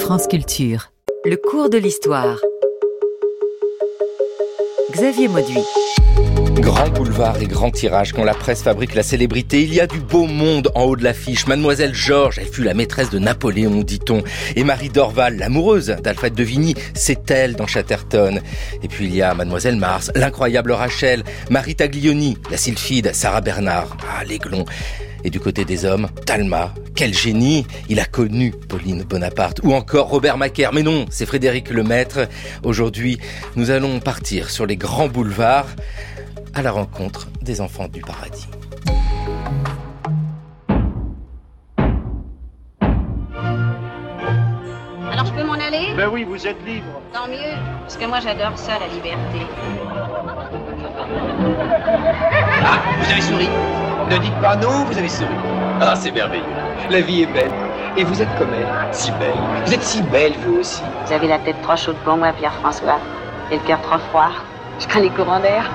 France Culture. Le cours de l'histoire. Xavier Mauduit. Grand boulevard et grand tirage, quand la presse fabrique la célébrité, il y a du beau monde en haut de l'affiche. Mademoiselle Georges, elle fut la maîtresse de Napoléon, dit-on. Et Marie Dorval, l'amoureuse d'Alfred de Vigny, c'est elle dans Chatterton. Et puis il y a Mademoiselle Mars, l'incroyable Rachel, Marie Taglioni, la sylphide Sarah Bernard, l'aiglon. Et du côté des hommes, Talma, quel génie, il a connu Pauline Bonaparte. Ou encore Robert Macaire, mais non, c'est Frédéric Lemaître. Aujourd'hui, nous allons partir sur les grands boulevards à la rencontre des enfants du paradis. Alors je peux m'en aller ? Ben oui, vous êtes libre. Tant mieux, parce que moi j'adore ça, la liberté. Ah, vous avez souri. Ne dites pas non, vous avez souri. Ah, c'est merveilleux. La vie est belle. Et vous êtes comme elle, si belle. Vous êtes si belle, vous aussi. Vous avez la tête trop chaude pour moi, Pierre-François. Et le cœur trop froid. Je crains les courants d'air.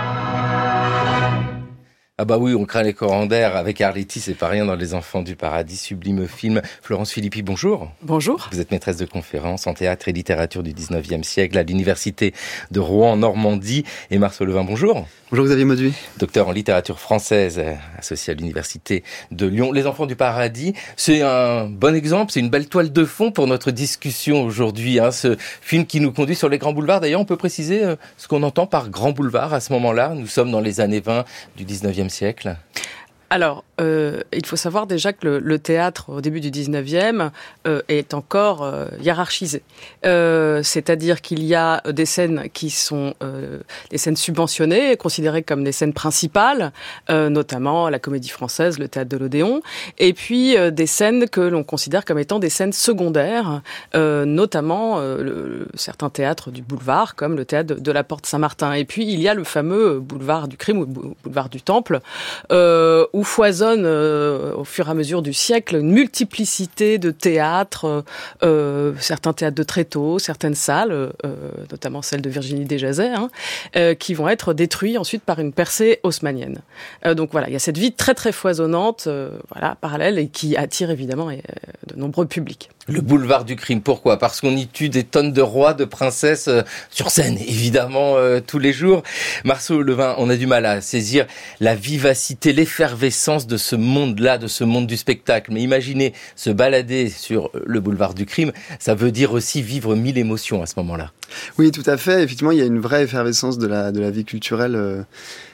Ah bah oui, on craint les courants d'air avec Arletty, c'est pas rien dans Les Enfants du Paradis, sublime film. Florence Philippi, bonjour. Bonjour. Vous êtes maîtresse de conférences en théâtre et littérature du 19e siècle à l'université de Rouen en Normandie. Et Marceau Levin, bonjour. Bonjour Xavier Mauduit. Docteur en littérature française, associé à l'université de Lyon. Les Enfants du Paradis, c'est un bon exemple, c'est une belle toile de fond pour notre discussion aujourd'hui. Ce film qui nous conduit sur les grands boulevards. D'ailleurs, on peut préciser ce qu'on entend par grand boulevard à ce moment-là. Nous sommes dans les années 20 du 19e siècle. Alors, il faut savoir déjà que le théâtre, au début du 19e, est encore hiérarchisé. C'est-à-dire qu'il y a des scènes qui sont des scènes subventionnées, considérées comme des scènes principales, notamment la Comédie Française, le théâtre de l'Odéon, et puis des scènes que l'on considère comme étant des scènes secondaires, notamment certains théâtres du boulevard, comme le théâtre de la Porte Saint-Martin. Et puis, il y a le fameux boulevard du Crime ou boulevard du Temple, où foisonne au fur et à mesure du siècle une multiplicité de théâtres, certains théâtres de Tréteau, certaines salles, notamment celle de Virginie Dejazet, qui vont être détruits ensuite par une percée haussmannienne. Donc voilà, il y a cette vie très très foisonnante, parallèle, et qui attire évidemment de nombreux publics. Le boulevard du crime, pourquoi ? Parce qu'on y tue des tonnes de rois, de princesses sur scène, évidemment, tous les jours. Marceau Levin, on a du mal à saisir la vivacité, l'effervescence de ce monde-là, de ce monde du spectacle. Mais imaginez se balader sur le boulevard du crime, ça veut dire aussi vivre 1000 émotions à ce moment-là. Oui, tout à fait. Effectivement, il y a une vraie effervescence de la vie culturelle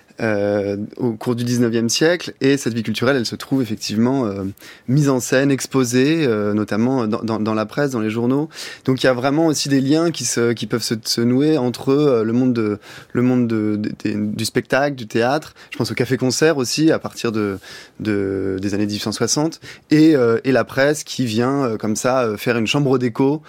au cours du 19e siècle, et cette vie culturelle, elle se trouve effectivement mise en scène, exposée, notamment dans la presse, dans les journaux. Donc il y a vraiment aussi des liens qui peuvent se nouer entre le monde du spectacle, du théâtre. Je pense au café-concert aussi, à partir des années 1860, et la presse qui vient comme ça faire une chambre d'écho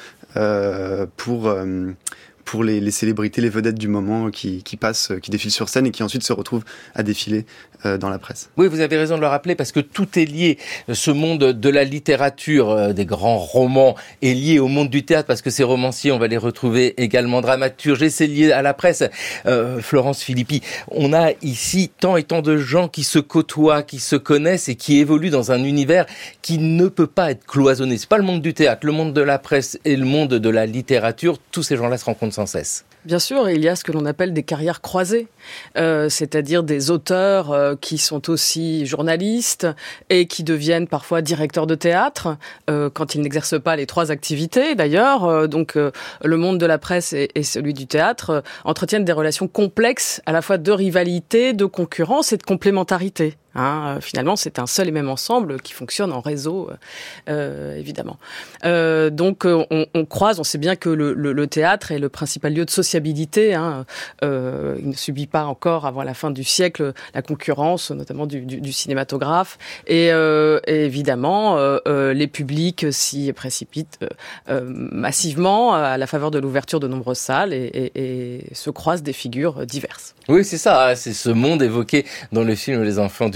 pour les célébrités, les vedettes du moment qui passent, qui défilent sur scène et qui ensuite se retrouvent à défiler dans la presse. Oui, vous avez raison de le rappeler, parce que tout est lié. Ce monde de la littérature, des grands romans, est lié au monde du théâtre, parce que ces romanciers, on va les retrouver également dramaturges, et c'est lié à la presse. Florence Philippi, on a ici tant et tant de gens qui se côtoient, qui se connaissent et qui évoluent dans un univers qui ne peut pas être cloisonné. C'est pas le monde du théâtre, le monde de la presse et le monde de la littérature. Tous ces gens-là se rencontrent sans cesse. Bien sûr, il y a ce que l'on appelle des carrières croisées, c'est-à-dire des auteurs qui sont aussi journalistes et qui deviennent parfois directeurs de théâtre quand ils n'exercent pas les trois activités. D'ailleurs, donc le monde de la presse et celui du théâtre entretiennent des relations complexes, à la fois de rivalité, de concurrence et de complémentarité. Finalement, c'est un seul et même ensemble qui fonctionne en réseau, évidemment. Donc, on croise, on sait bien que le théâtre est le principal lieu de sociabilité. Il ne subit pas encore, avant la fin du siècle, la concurrence, notamment du cinématographe. Et évidemment, les publics s'y précipitent massivement à la faveur de l'ouverture de nombreuses salles et se croisent des figures diverses. Oui, c'est ça, c'est ce monde évoqué dans le film Les Enfants du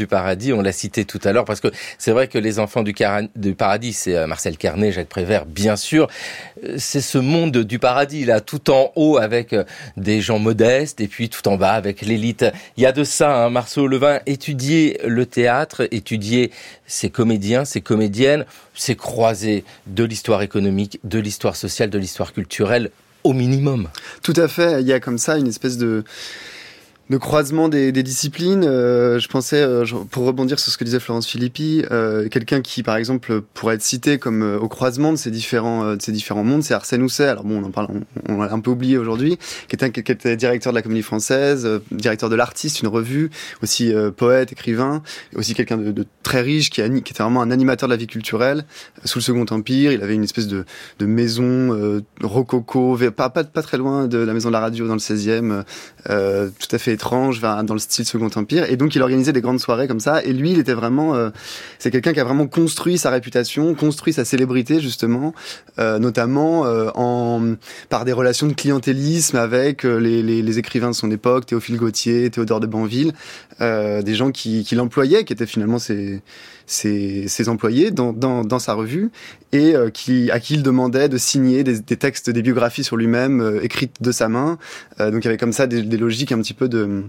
du paradis, on l'a cité tout à l'heure, parce que c'est vrai que Les Enfants du paradis, c'est Marcel Carné, Jacques Prévert, bien sûr. C'est ce monde du paradis, là, tout en haut avec des gens modestes, et puis tout en bas avec l'élite. Il y a de ça, Marceau Levin, étudier le théâtre, étudier ces comédiens, ces comédiennes, ces croisés de l'histoire économique, de l'histoire sociale, de l'histoire culturelle, au minimum. Tout à fait, il y a comme ça une espèce de croisement des disciplines. Je pensais, pour rebondir sur ce que disait Florence Philippi, quelqu'un qui, par exemple, pourrait être cité comme au croisement de ces différents mondes, c'est Arsène Housset. Alors bon, on l'a un peu oublié aujourd'hui, qui était directeur de la Comédie Française, directeur de l'Artiste, une revue, aussi poète, écrivain, aussi quelqu'un de très riche, qui était vraiment un animateur de la vie culturelle. Sous le Second Empire, il avait une espèce de maison rococo, pas très loin de la Maison de la Radio dans le 16e, tout à fait étrange, dans le style Second Empire, et donc il organisait des grandes soirées comme ça, et lui il était vraiment c'est quelqu'un qui a vraiment construit sa réputation, construit sa célébrité justement, notamment par des relations de clientélisme avec les écrivains de son époque, Théophile Gautier, Théodore de Banville, des gens qui l'employaient, qui étaient finalement ses employés dans sa revue, et à qui il demandait de signer des textes, des biographies sur lui-même écrites de sa main. Donc il y avait comme ça des logiques un petit peu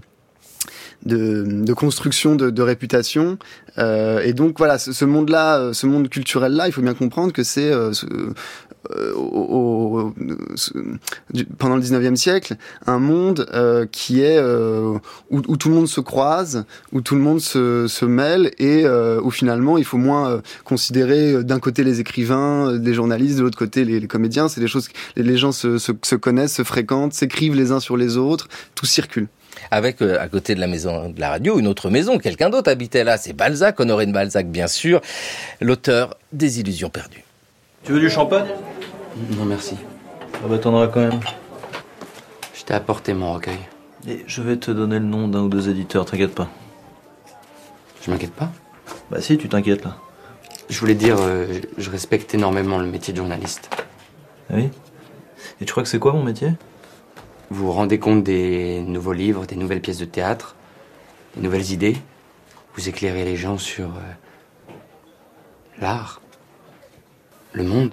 de construction de réputation, et donc voilà, ce monde-là, ce monde culturel-là, il faut bien comprendre que c'est pendant le 19e siècle un monde qui est où tout le monde se croise, où tout le monde se mêle, et où finalement il faut moins considérer d'un côté les écrivains, les journalistes, de l'autre côté les comédiens. C'est des choses, les gens se connaissent, se fréquentent, s'écrivent les uns sur les autres, tout circule. Avec, à côté de la Maison de la Radio, une autre maison, quelqu'un d'autre habitait là, c'est Balzac, Honoré de Balzac bien sûr, l'auteur des Illusions perdues. Tu veux du champagne ? Non merci. Ah bah t'en auras quand même. Je t'ai apporté mon recueil. Et je vais te donner le nom d'un ou deux éditeurs, t'inquiète pas. Je m'inquiète pas. Bah si, tu t'inquiètes là. Je voulais dire, je respecte énormément le métier de journaliste. Ah oui ? Et tu crois que c'est quoi mon métier ? Vous vous rendez compte des nouveaux livres, des nouvelles pièces de théâtre, des nouvelles idées. Vous éclairez les gens sur l'art, le monde.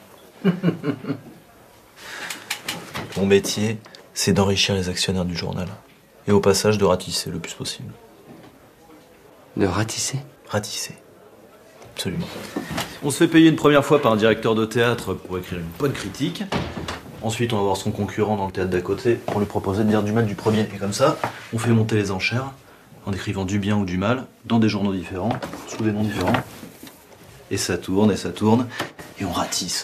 Mon métier, c'est d'enrichir les actionnaires du journal. Et au passage, de ratisser le plus possible. De ratisser ? Ratisser. Absolument. On se fait payer une première fois par un directeur de théâtre pour écrire une bonne critique. Ensuite, on va voir son concurrent dans le théâtre d'à côté pour lui proposer de dire du mal du premier. Et comme ça, on fait monter les enchères en écrivant du bien ou du mal dans des journaux différents, sous des noms différents. Et ça tourne, et on ratisse.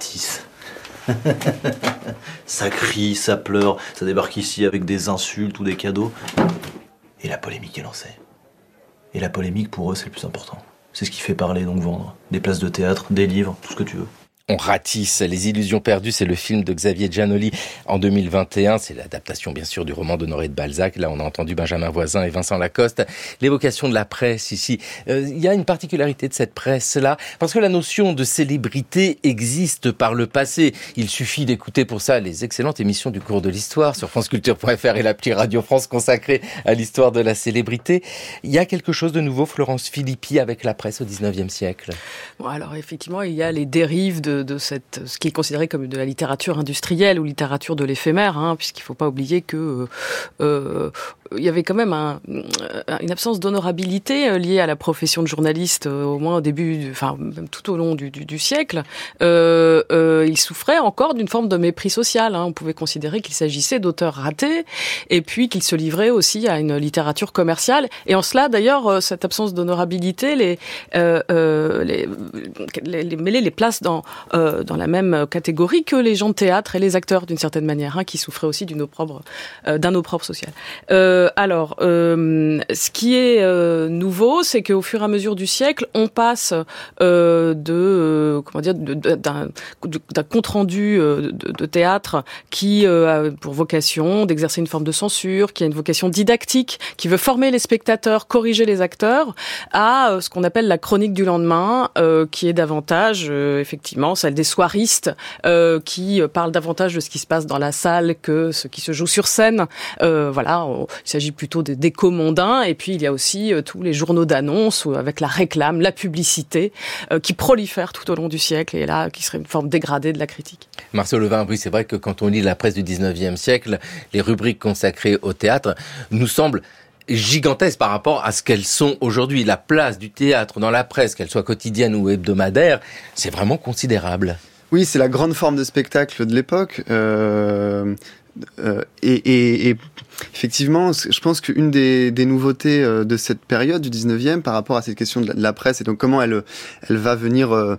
Ça crie, ça pleure, ça débarque ici avec des insultes ou des cadeaux. Et la polémique est lancée. Et la polémique, pour eux, c'est le plus important. C'est ce qui fait parler, donc vendre. Des places de théâtre, des livres, tout ce que tu veux. On ratisse. Les Illusions perdues, c'est le film de Xavier Giannoli en 2021. C'est l'adaptation, bien sûr, du roman d'Honoré de Balzac. Là, on a entendu Benjamin Voisin et Vincent Lacoste. L'évocation de la presse ici. Il y a une particularité de cette presse-là, parce que la notion de célébrité existe par le passé. Il suffit d'écouter pour ça les excellentes émissions du cours de l'histoire sur franceculture.fr et l'appli Radio France consacrée à l'histoire de la célébrité. Il y a quelque chose de nouveau, Florence Philippi, avec la presse au 19e siècle. Bon, alors effectivement, il y a les dérives de ce qui est considéré comme de la littérature industrielle ou littérature de l'éphémère, puisqu'il ne faut pas oublier que il y avait quand même une absence d'honorabilité liée à la profession de journaliste, au moins au début, même tout au long du siècle. Il souffrait encore d'une forme de mépris social. On pouvait considérer qu'il s'agissait d'auteurs ratés, et puis qu'il se livrait aussi à une littérature commerciale. Et en cela, d'ailleurs, cette absence d'honorabilité les place dans la même catégorie que les gens de théâtre et les acteurs, d'une certaine manière, qui souffraient aussi d'un opprobre social. Ce qui est nouveau, c'est qu'au fur et à mesure du siècle, on passe d'un compte-rendu de théâtre qui a pour vocation d'exercer une forme de censure, qui a une vocation didactique, qui veut former les spectateurs, corriger les acteurs, à ce qu'on appelle la chronique du lendemain, qui est davantage, effectivement, celle des soiristes, qui parlent davantage de ce qui se passe dans la salle que ce qui se joue sur scène. Il Il s'agit plutôt des décos mondains. Et puis, il y a aussi tous les journaux d'annonces avec la réclame, la publicité, qui prolifèrent tout au long du siècle et là, qui serait une forme dégradée de la critique. Marceau Levin, oui, c'est vrai que quand on lit la presse du 19e siècle, les rubriques consacrées au théâtre nous semblent gigantesques par rapport à ce qu'elles sont aujourd'hui. La place du théâtre dans la presse, qu'elle soit quotidienne ou hebdomadaire, c'est vraiment considérable. Oui, c'est la grande forme de spectacle de l'époque. Et effectivement, je pense qu'une des nouveautés de cette période du 19e par rapport à cette question de la presse et donc comment elle va venir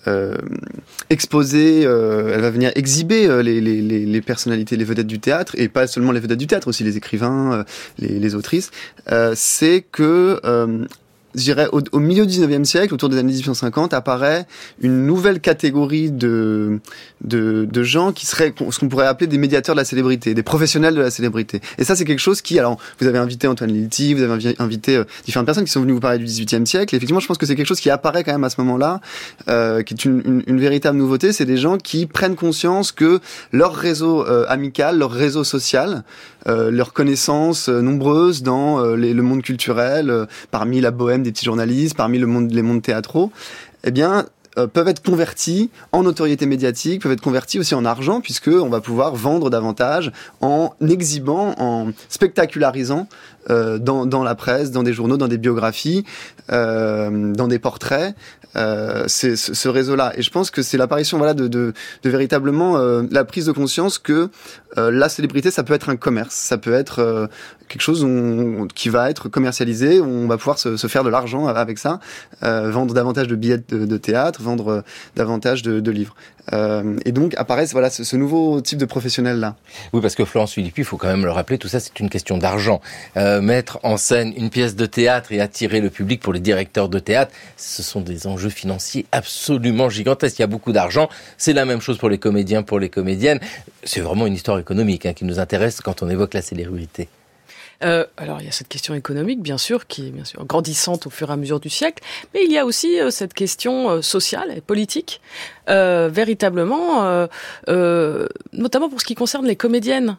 exposer, elle va venir exhiber les personnalités, les vedettes du théâtre, et pas seulement les vedettes du théâtre, aussi les écrivains, les autrices, c'est que je dirais, au milieu du 19e siècle, autour des années 1850, apparaît une nouvelle catégorie de gens qui seraient ce qu'on pourrait appeler des médiateurs de la célébrité, des professionnels de la célébrité. Et ça, c'est quelque chose qui, alors, vous avez invité Antoine Lilti, vous avez invité différentes personnes qui sont venues vous parler du 18e siècle. Et effectivement, je pense que c'est quelque chose qui apparaît quand même à ce moment-là, qui est une véritable nouveauté. C'est des gens qui prennent conscience que leur réseau amical, leur réseau social, leurs connaissances nombreuses dans le monde culturel, parmi la bohème des petits journalistes, parmi les mondes théâtraux, eh bien, peuvent être convertis en notoriété médiatique, peuvent être convertis aussi en argent, puisque on va pouvoir vendre davantage en exhibant, en spectacularisant dans la presse, dans des journaux, dans des biographies, dans des portraits. C'est ce réseau-là. Et je pense que c'est l'apparition, voilà, de véritablement la prise de conscience que la célébrité, ça peut être un commerce, ça peut être quelque chose qui va être commercialisé, on va pouvoir se faire de l'argent avec ça, vendre davantage de billets de théâtre, vendre davantage de livres. Et donc apparaissent voilà ce nouveau type de professionnel-là. Oui, parce que Florence Philippi, il faut quand même le rappeler, tout ça c'est une question d'argent. Mettre en scène une pièce de théâtre et attirer le public pour les directeurs de théâtre, ce sont des enjeux financiers absolument gigantesques. Il y a beaucoup d'argent. C'est la même chose pour les comédiens, pour les comédiennes. C'est vraiment une histoire économique qui nous intéresse quand on évoque la célébrité. Alors il y a cette question économique bien sûr qui est bien sûr grandissante au fur et à mesure du siècle, mais il y a aussi cette question sociale et politique, véritablement, notamment pour ce qui concerne les comédiennes.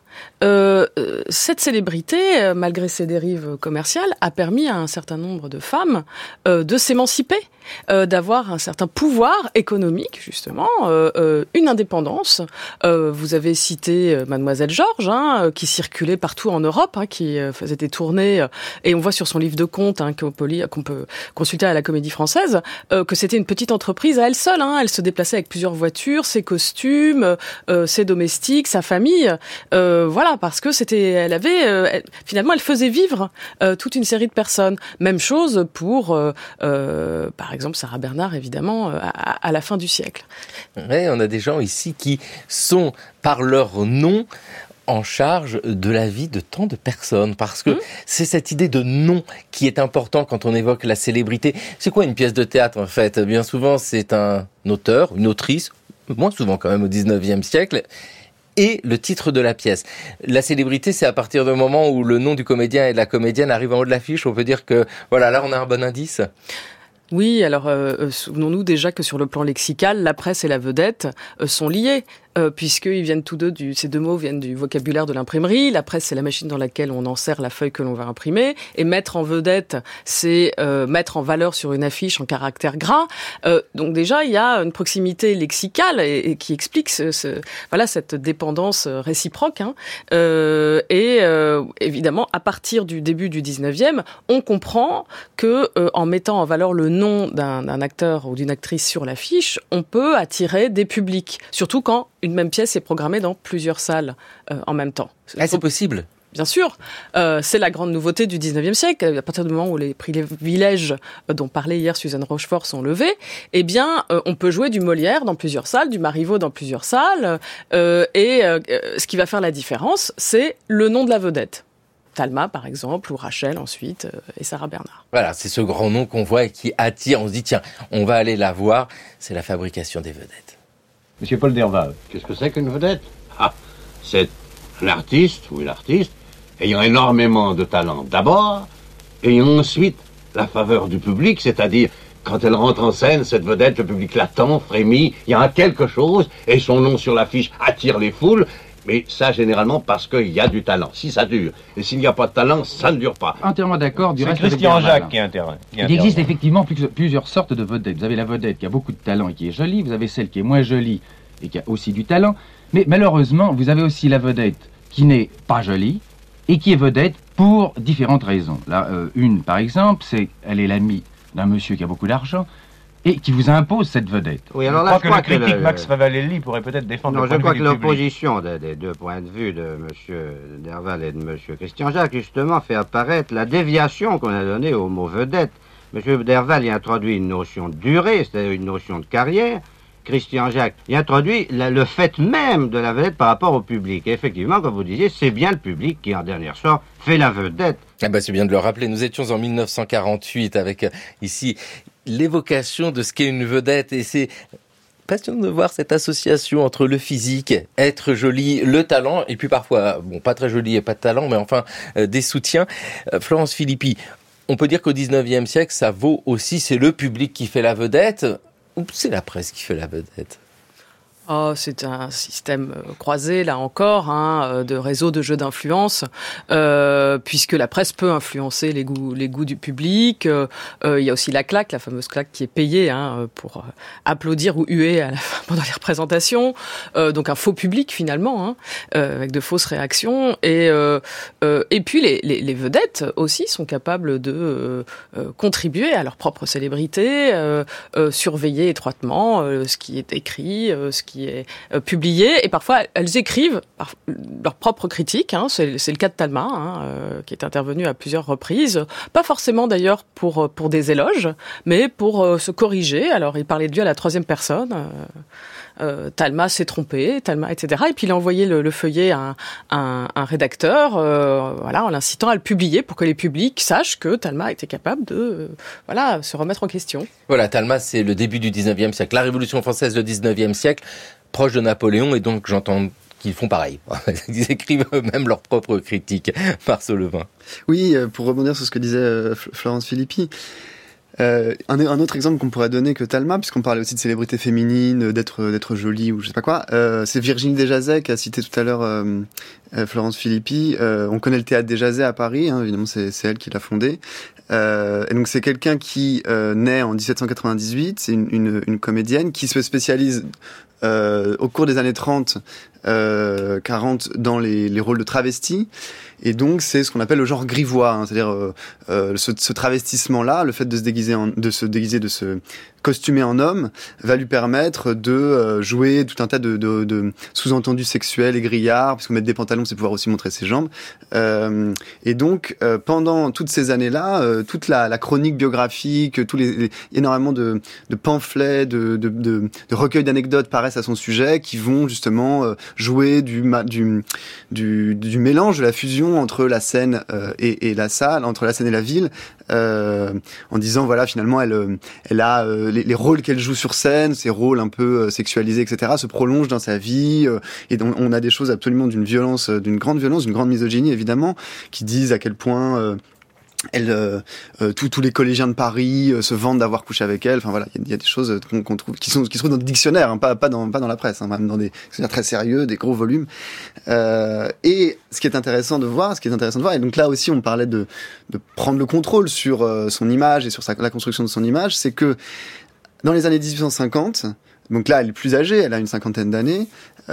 Cette célébrité, malgré ses dérives commerciales, a permis à un certain nombre de femmes de s'émanciper, d'avoir un certain pouvoir économique justement, une indépendance. Vous avez cité Mademoiselle Georges, qui circulait partout en Europe, qui faisait des tournées, et on voit sur son livre de comptes qu'on peut consulter à la Comédie Française, que c'était une petite entreprise à elle seule. Elle se déplaçait avec plusieurs voitures, ses costumes, ses domestiques, sa famille. Voilà, parce que finalement, elle faisait vivre toute une série de personnes. Même chose pour, par exemple, Sarah Bernhardt, évidemment, à la fin du siècle. Ouais, on a des gens ici qui sont, par leur nom, en charge de la vie de tant de personnes, parce que c'est cette idée de nom qui est important quand on évoque la célébrité. C'est quoi une pièce de théâtre en fait ? Bien souvent c'est un auteur, une autrice, moins souvent quand même au 19e siècle, et le titre de la pièce. La célébrité, c'est à partir du moment où le nom du comédien et de la comédienne arrive en haut de l'affiche, on peut dire que voilà, là on a un bon indice. Oui, alors souvenons-nous déjà que sur le plan lexical, la presse et la vedette sont liés. Puisqu'ils viennent tous deux ces deux mots viennent du vocabulaire de l'imprimerie. La presse, c'est la machine dans laquelle on insère la feuille que l'on va imprimer. Et mettre en vedette, c'est mettre en valeur sur une affiche en caractères gras. Donc déjà, il y a une proximité lexicale et qui explique cette dépendance réciproque. Évidemment, à partir du début du 19e, on comprend que en mettant en valeur le nom d'un acteur ou d'une actrice sur l'affiche, on peut attirer des publics. Surtout quand une même pièce est programmée dans plusieurs salles en même temps. C'est possible. Bien sûr, c'est la grande nouveauté du 19e siècle. À partir du moment où les privilèges dont parlait hier Suzanne Rochefort sont levés, eh bien, on peut jouer du Molière dans plusieurs salles, du Marivaux dans plusieurs salles, ce qui va faire la différence, c'est le nom de la vedette. Talma, par exemple, ou Rachel ensuite, et Sarah Bernhardt. Voilà, c'est ce grand nom qu'on voit et qui attire. On se dit, tiens, on va aller la voir. C'est la fabrication des vedettes. Monsieur Paul Derval. Qu'est-ce que c'est qu'une vedette ? C'est un artiste ou une artiste ayant énormément de talent d'abord, et ensuite la faveur du public, c'est-à-dire quand elle rentre en scène, cette vedette, le public l'attend, frémit, il y a quelque chose, et son nom sur l'affiche attire les foules, Mais ça, généralement, parce qu'il y a du talent. Si ça dure. Et s'il n'y a pas de talent, ça ne dure pas. Entièrement d'accord. C'est Christian Jacques qui intervient. Il existe effectivement plusieurs sortes de vedettes. Vous avez la vedette qui a beaucoup de talent et qui est jolie. Vous avez celle qui est moins jolie et qui a aussi du talent. Mais malheureusement, vous avez aussi la vedette qui n'est pas jolie et qui est vedette pour différentes raisons. Là, une, par exemple, elle est l'amie d'un monsieur qui a beaucoup d'argent et qui vous impose cette vedette. Oui, alors là, je crois que le critique Max Favalelli pourrait peut-être défendre le point de vue du public. Je crois que l'opposition des deux points de vue de M. Derval et de M. Christian Jacques, justement, fait apparaître la déviation qu'on a donnée au mot vedette. M. Derval y introduit une notion de durée, c'est-à-dire une notion de carrière. Christian Jacques y introduit le fait même de la vedette par rapport au public. Et effectivement, comme vous disiez, c'est bien le public qui, en dernier sort, fait la vedette. Ah bah c'est bien de le rappeler. Nous étions en 1948 avec ici l'évocation de ce qu'est une vedette, et c'est passionnant de voir cette association entre le physique, être joli, le talent, et puis parfois, bon, pas très joli et pas de talent, mais enfin des soutiens. Florence Philippi, on peut dire qu'au 19e siècle, ça vaut aussi, c'est le public qui fait la vedette, ou c'est la presse qui fait la vedette? Oh, c'est un système croisé, là encore, de réseau de jeux d'influence, puisque la presse peut influencer les goûts du public. Il y a aussi la claque, la fameuse claque qui est payée pour applaudir ou huer à la fin, pendant les représentations. Donc un faux public finalement, avec de fausses réactions. Et puis les vedettes aussi sont capables de contribuer à leur propre célébrité, surveiller étroitement ce qui est écrit, ce qui est publié, et parfois elles écrivent leurs propres critiques. C'est le cas de Talma, qui est intervenu à plusieurs reprises, pas forcément d'ailleurs pour des éloges, mais pour se corriger. Alors il parlait de lui à la troisième personne. Talma s'est trompé, Talma, etc. Et puis il a envoyé le feuillet à un rédacteur, en l'incitant à le publier pour que les publics sachent que Talma était capable de se remettre en question. Voilà, Talma, c'est le début du 19e siècle. La Révolution française, le 19e siècle, proche de Napoléon, et donc j'entends qu'ils font pareil. Ils écrivent eux-mêmes leurs propres critiques. Marceau Levin. Oui, pour rebondir sur ce que disait Florence Philippi, un autre exemple qu'on pourrait donner que Talma, puisqu'on parlait aussi de célébrité féminine, d'être jolie ou je sais pas quoi, c'est Virginie Desjazets qui a cité tout à l'heure Florence Philippi. On connaît le théâtre Desjazets à Paris, évidemment c'est elle qui l'a fondé. Et donc c'est quelqu'un qui naît en 1798, c'est une comédienne qui se spécialise au cours des années 30, 40 dans les rôles de travestis. Et donc c'est ce qu'on appelle le genre grivois, c'est-à-dire ce travestissement-là, le fait de se costumer en homme, va lui permettre de jouer tout un tas de sous-entendus sexuels et grillards, puisque mettre des pantalons, c'est pouvoir aussi montrer ses jambes. Et donc pendant toutes ces années-là, toute la chronique biographique, énormément de pamphlets, de recueils d'anecdotes paraissent à son sujet, qui vont justement jouer du mélange, de la fusion entre la scène et la salle, entre la scène et la ville, en disant voilà, finalement elle a les rôles qu'elle joue sur scène, ces rôles un peu sexualisés, etc., se prolongent dans sa vie, et donc on a des choses absolument d'une grande violence, d'une grande misogynie évidemment, qui disent à quel point tous les collégiens de Paris se vantent d'avoir couché avec elle. Enfin voilà, il y a des choses qu'on trouve qui se trouvent dans des dictionnaires, pas dans la presse, même dans des dictionnaires très sérieux, des gros volumes. Et ce qui est intéressant de voir, et donc là aussi on parlait de prendre le contrôle sur son image et sur la construction de son image, c'est que dans les années 1850, donc là elle est plus âgée, elle a une cinquantaine d'années,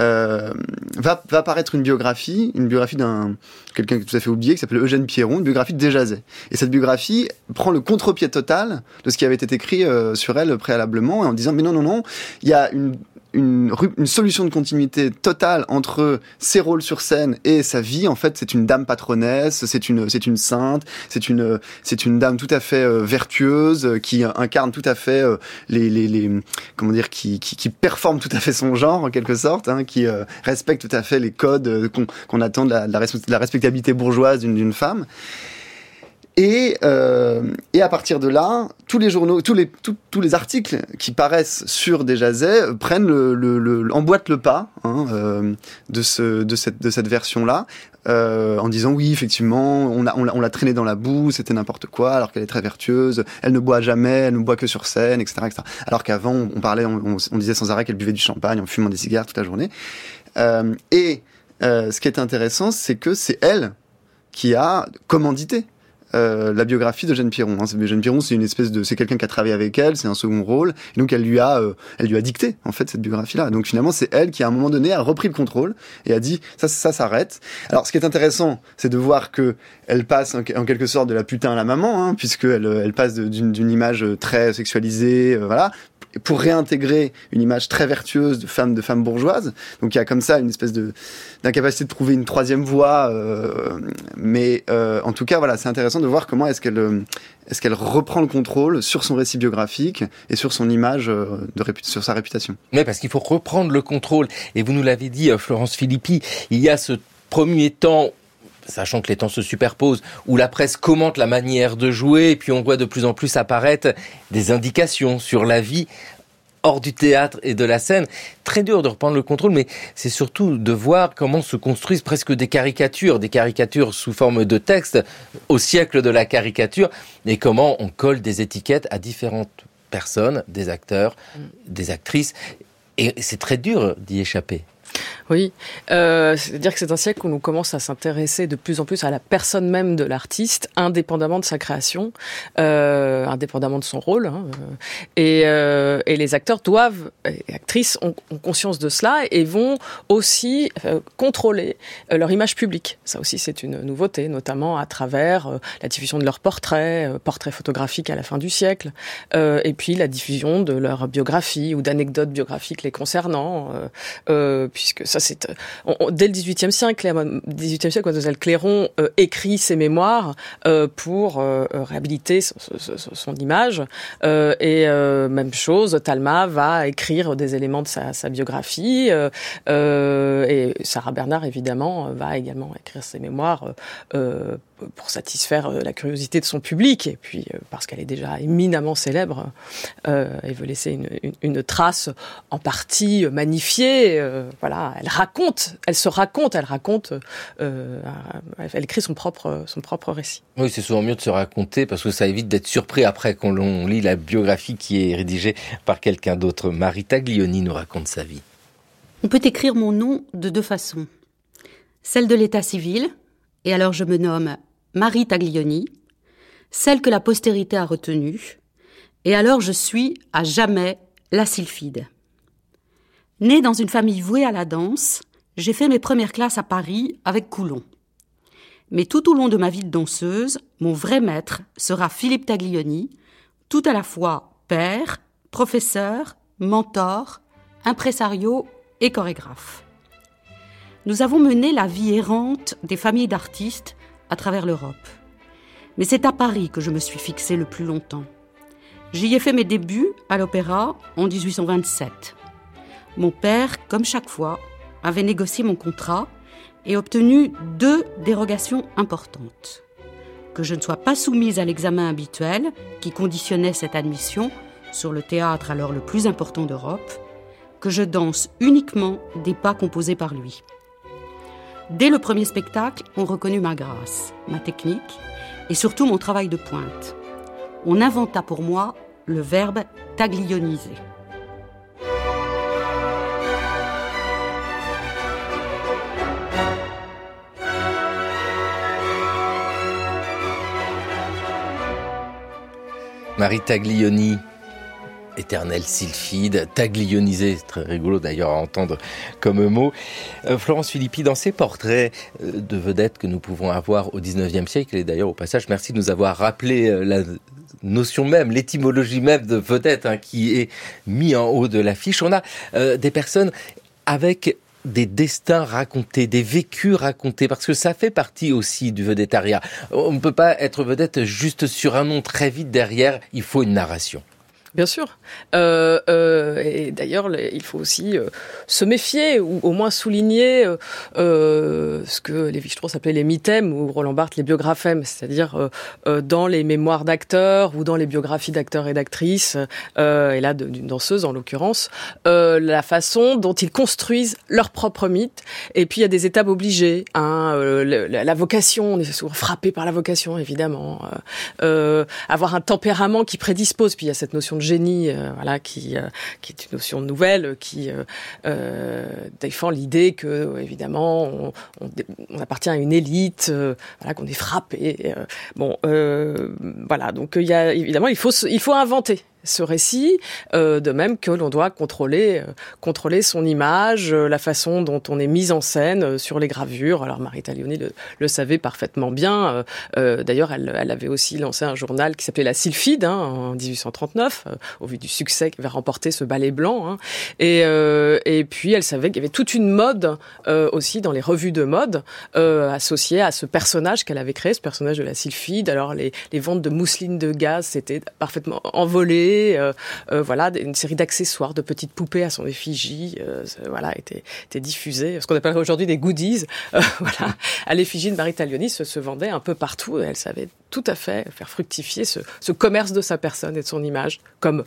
va apparaître une biographie d'un quelqu'un qui est tout à fait oublié, qui s'appelle Eugène Pierron, une biographie de Desjazets. Et cette biographie prend le contre-pied total de ce qui avait été écrit sur elle préalablement, en disant mais non, il y a une solution de continuité totale entre ses rôles sur scène et sa vie. En fait, c'est une dame patronesse, c'est une sainte, c'est une dame tout à fait vertueuse, qui incarne tout à fait qui performe tout à fait son genre en quelque sorte, qui respecte tout à fait les codes qu'on attend de la respectabilité bourgeoise d'une femme. Et à partir de là, tous les journaux, tous les articles qui paraissent sur Desjazets emboîtent le pas de cette version-là, en disant oui, effectivement, on l'a traînée dans la boue, c'était n'importe quoi, alors qu'elle est très vertueuse, elle ne boit jamais, elle ne boit que sur scène, etc., etc. Alors qu'avant, on disait sans arrêt qu'elle buvait du champagne en fumant des cigares toute la journée. Et ce qui est intéressant, c'est que c'est elle qui a commandité la biographie d'Eugène Piron. Eugène Piron, c'est quelqu'un qui a travaillé avec elle, c'est un second rôle, et donc elle lui a dicté en fait cette biographie-là. Donc finalement, c'est elle qui à un moment donné a repris le contrôle et a dit ça s'arrête. Alors ce qui est intéressant, c'est de voir que elle passe en quelque sorte de la putain à la maman, puisque elle passe d'une image très sexualisée, voilà, pour réintégrer une image très vertueuse de femme bourgeoise. Donc il y a comme ça une espèce d'incapacité de trouver une troisième voie, mais en tout cas voilà, c'est intéressant de voir comment est-ce qu'elle reprend le contrôle sur son récit biographique et sur son image, sur sa réputation. Oui, parce qu'il faut reprendre le contrôle. Et vous nous l'avez dit, Florence Philippi, il y a ce premier temps, sachant que les temps se superposent, où la presse commente la manière de jouer, et puis on voit de plus en plus apparaître des indications sur la vie hors du théâtre et de la scène. Très dur de reprendre le contrôle, mais c'est surtout de voir comment se construisent presque des caricatures sous forme de texte au siècle de la caricature, et comment on colle des étiquettes à différentes personnes, des acteurs, des actrices, et c'est très dur d'y échapper. Oui, c'est-à-dire que c'est un siècle où l'on commence à s'intéresser de plus en plus à la personne même de l'artiste, indépendamment de sa création, indépendamment de son rôle. Et les acteurs et actrices ont conscience de cela et vont aussi contrôler leur image publique. Ça aussi, c'est une nouveauté, notamment à travers la diffusion de leurs portraits photographiques à la fin du siècle, et puis la diffusion de leurs biographies ou d'anecdotes biographiques les concernant, puisque ça, c'est dès le XVIIIe siècle, Mademoiselle Clairon écrit ses mémoires pour réhabiliter son image. Et même chose, Talma va écrire des éléments de sa biographie. Et Sarah Bernard, évidemment, va également écrire ses mémoires pour satisfaire la curiosité de son public. Et puis, parce qu'elle est déjà éminemment célèbre, elle veut laisser une trace en partie magnifiée. Voilà, elle écrit son propre récit. Oui, c'est souvent mieux de se raconter parce que ça évite d'être surpris après quand l'on lit la biographie qui est rédigée par quelqu'un d'autre. Marie Taglioni nous raconte sa vie. On peut écrire mon nom de deux façons. Celle de l'état civil, et alors je me nomme Marie Taglioni, celle que la postérité a retenue, et alors je suis à jamais la sylphide. Née dans une famille vouée à la danse, j'ai fait mes premières classes à Paris avec Coulon. Mais tout au long de ma vie de danseuse, mon vrai maître sera Philippe Taglioni, tout à la fois père, professeur, mentor, impresario et chorégraphe. Nous avons mené la vie errante des familles d'artistes à travers l'Europe. Mais c'est à Paris que je me suis fixée le plus longtemps. J'y ai fait mes débuts à l'opéra en 1827. Mon père, comme chaque fois, avait négocié mon contrat et obtenu 2 dérogations importantes. Que je ne sois pas soumise à l'examen habituel qui conditionnait cette admission sur le théâtre alors le plus important d'Europe, que je danse uniquement des pas composés par lui. Dès le premier spectacle, on reconnut ma grâce, ma technique et surtout mon travail de pointe. On inventa pour moi le verbe taglioniser. Marie Taglioni, éternelle sylphide, taglioniser, c'est très rigolo d'ailleurs à entendre comme mot. Florence Philippi, dans ces portraits de vedettes que nous pouvons avoir au XIXe siècle, et d'ailleurs au passage, merci de nous avoir rappelé la notion même, l'étymologie même de vedette qui est mis en haut de l'affiche. On a des personnes avec des destins racontés, des vécus racontés, parce que ça fait partie aussi du vedettariat. On ne peut pas être vedette juste sur un nom, très vite derrière, il faut une narration. Bien sûr. Et d'ailleurs, il faut aussi se méfier ou au moins souligner ce que Lévi-Strauss appelait les mythèmes ou Roland Barthes les biographèmes, c'est-à-dire dans les mémoires d'acteurs ou dans les biographies d'acteurs et d'actrices, et là d'une danseuse en l'occurrence, la façon dont ils construisent leur propre mythe. Et puis il y a des étapes obligées. La vocation, on est souvent frappé par la vocation, évidemment. Avoir un tempérament qui prédispose. Puis il y a cette notion de génie, qui est une notion nouvelle, qui défend l'idée que évidemment on appartient à une élite, qu'on est frappé. Donc il faut inventer ce récit, de même que l'on doit contrôler son image, la façon dont on est mis en scène sur les gravures. Alors Marie Taglioni le savait parfaitement bien. D'ailleurs, elle avait aussi lancé un journal qui s'appelait La Sylphide en 1839, au vu du succès qu'avait remporté ce ballet blanc. Et puis, elle savait qu'il y avait toute une mode aussi dans les revues de mode associée à ce personnage qu'elle avait créé, ce personnage de la Sylphide. Alors, les ventes de mousseline de gaze s'étaient parfaitement envolées. Une série d'accessoires, de petites poupées à son effigie, étaient diffusées, ce qu'on appellerait aujourd'hui des goodies, à l'effigie de Marie Taglioni se vendait un peu partout. Et elle savait tout à fait faire fructifier ce commerce de sa personne et de son image, comme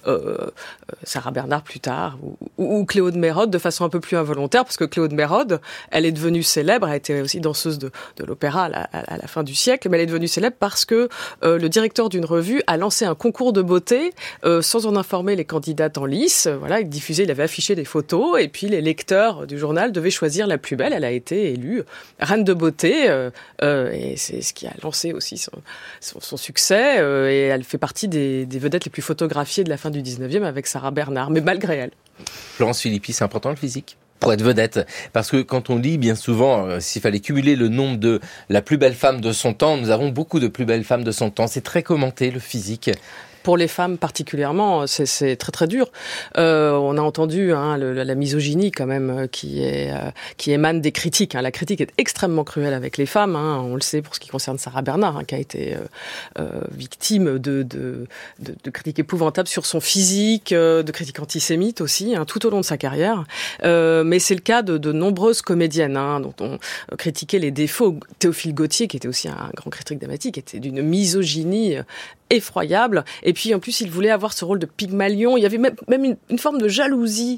Sarah Bernhardt plus tard, ou Claude Mérode de façon un peu plus involontaire, parce que Claude Mérode, elle est devenue célèbre, elle était aussi danseuse de l'opéra à la fin du siècle, mais elle est devenue célèbre parce que le directeur d'une revue a lancé un concours de beauté sans en informer les candidates en lice. Il avait affiché des photos, et puis les lecteurs du journal devaient choisir la plus belle. Elle a été élue reine de beauté, et c'est ce qui a lancé aussi son succès, et elle fait partie des vedettes les plus photographiées de la fin du 19e avec Sarah Bernhardt, mais malgré elle. Florence Philippi, c'est important le physique pour être vedette, parce que quand on lit bien souvent, s'il fallait cumuler le nombre de la plus belle femme de son temps, nous avons beaucoup de plus belles femmes de son temps. C'est très commenté, le physique. Pour les femmes particulièrement, c'est très très dur. On a entendu la misogynie quand même qui émane des critiques. La critique est extrêmement cruelle avec les femmes. On le sait pour ce qui concerne Sarah Bernhardt, qui a été victime de critiques épouvantables sur son physique, de critiques antisémites aussi, tout au long de sa carrière. Mais c'est le cas de nombreuses comédiennes dont on critiquait les défauts. Théophile Gautier, qui était aussi un grand critique dramatique, était d'une misogynie effroyable. Et puis en plus il voulait avoir ce rôle de Pygmalion. Il y avait même une forme de jalousie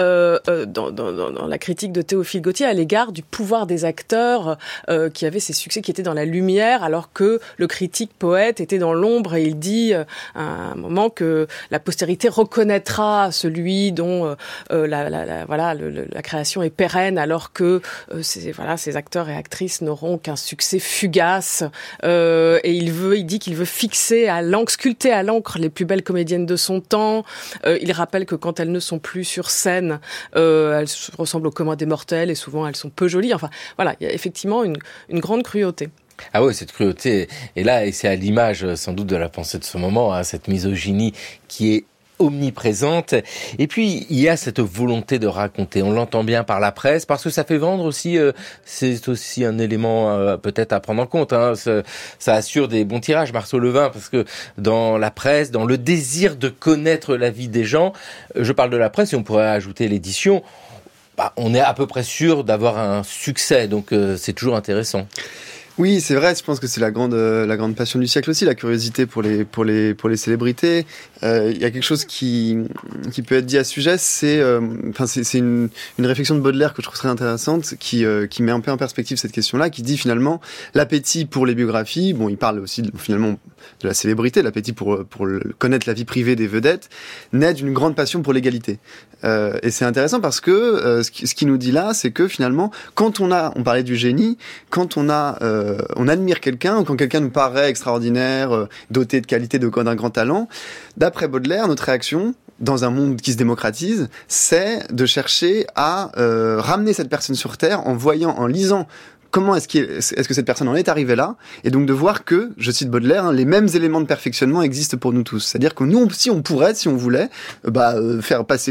dans la critique de Théophile Gautier à l'égard du pouvoir des acteurs qui avaient ces succès, qui étaient dans la lumière, alors que le critique poète était dans l'ombre. Et il dit à un moment que la postérité reconnaîtra celui dont la création est pérenne, alors que ces acteurs et actrices n'auront qu'un succès fugace. Et il dit qu'il veut fixer sculpter à l'encre les plus belles comédiennes de son temps. Il rappelle que quand elles ne sont plus sur scène, elles ressemblent au commun des mortels et souvent elles sont peu jolies. Enfin, voilà, il y a effectivement une grande cruauté. Ah oui, cette cruauté est là, et c'est à l'image sans doute de la pensée de ce moment, cette misogynie qui est omniprésente. Et puis il y a cette volonté de raconter, on l'entend bien par la presse, parce que ça fait vendre aussi, c'est aussi un élément peut-être à prendre en compte, ça assure des bons tirages, Marceau Levin, parce que dans la presse, dans le désir de connaître la vie des gens, je parle de la presse et on pourrait ajouter l'édition, on est à peu près sûr d'avoir un succès, donc c'est toujours intéressant. Oui, c'est vrai. Je pense que c'est la grande passion du siècle aussi, la curiosité pour les célébrités. Il y a quelque chose qui peut être dit à ce sujet. C'est une réflexion de Baudelaire que je trouve très intéressante, qui met un peu en perspective cette question-là, qui dit finalement l'appétit pour les biographies. Bon, il parle aussi finalement de la célébrité, l'appétit pour connaître la vie privée des vedettes, naît d'une grande passion pour l'égalité. Et c'est intéressant parce que ce qu'il nous dit là, c'est que finalement, quand on parlait du génie, quand on admire quelqu'un, ou quand quelqu'un nous paraît extraordinaire, doté de qualité, d'un grand talent, d'après Baudelaire, notre réaction, dans un monde qui se démocratise, c'est de chercher à ramener cette personne sur Terre en lisant comment est-ce que cette personne en est arrivée là, et donc de voir que, je cite Baudelaire, les mêmes éléments de perfectionnement existent pour nous tous. C'est-à-dire que nous, si on voulait, faire passer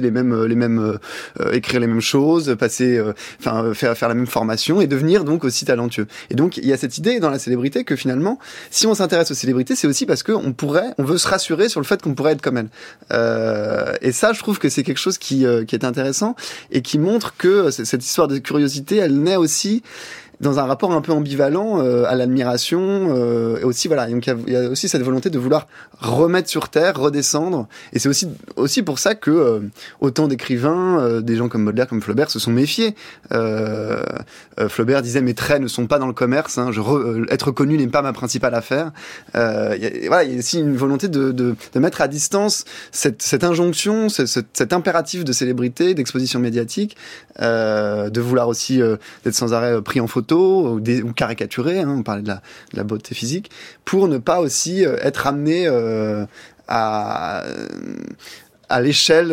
écrire les mêmes choses, faire la même formation et devenir donc aussi talentueux. Et donc il y a cette idée dans la célébrité que finalement, si on s'intéresse aux célébrités, c'est aussi parce que on veut se rassurer sur le fait qu'on pourrait être comme elles. Et ça, je trouve que c'est quelque chose qui est intéressant et qui montre que cette histoire de curiosité, elle naît aussi dans un rapport un peu ambivalent à l'admiration, et aussi voilà, donc il y a aussi cette volonté de vouloir remettre sur terre, redescendre, et c'est aussi pour ça que autant d'écrivains, des gens comme Baudelaire, comme Flaubert se sont méfiés. Flaubert disait: mes traits ne sont pas dans le commerce, hein, être connu n'est pas ma principale affaire. Il y a aussi une volonté de mettre à distance cette injonction, cet impératif de célébrité, d'exposition médiatique, de vouloir aussi d'être sans arrêt pris en photo ou caricaturé, hein, on parlait de la beauté physique, pour ne pas aussi être amené à l'échelle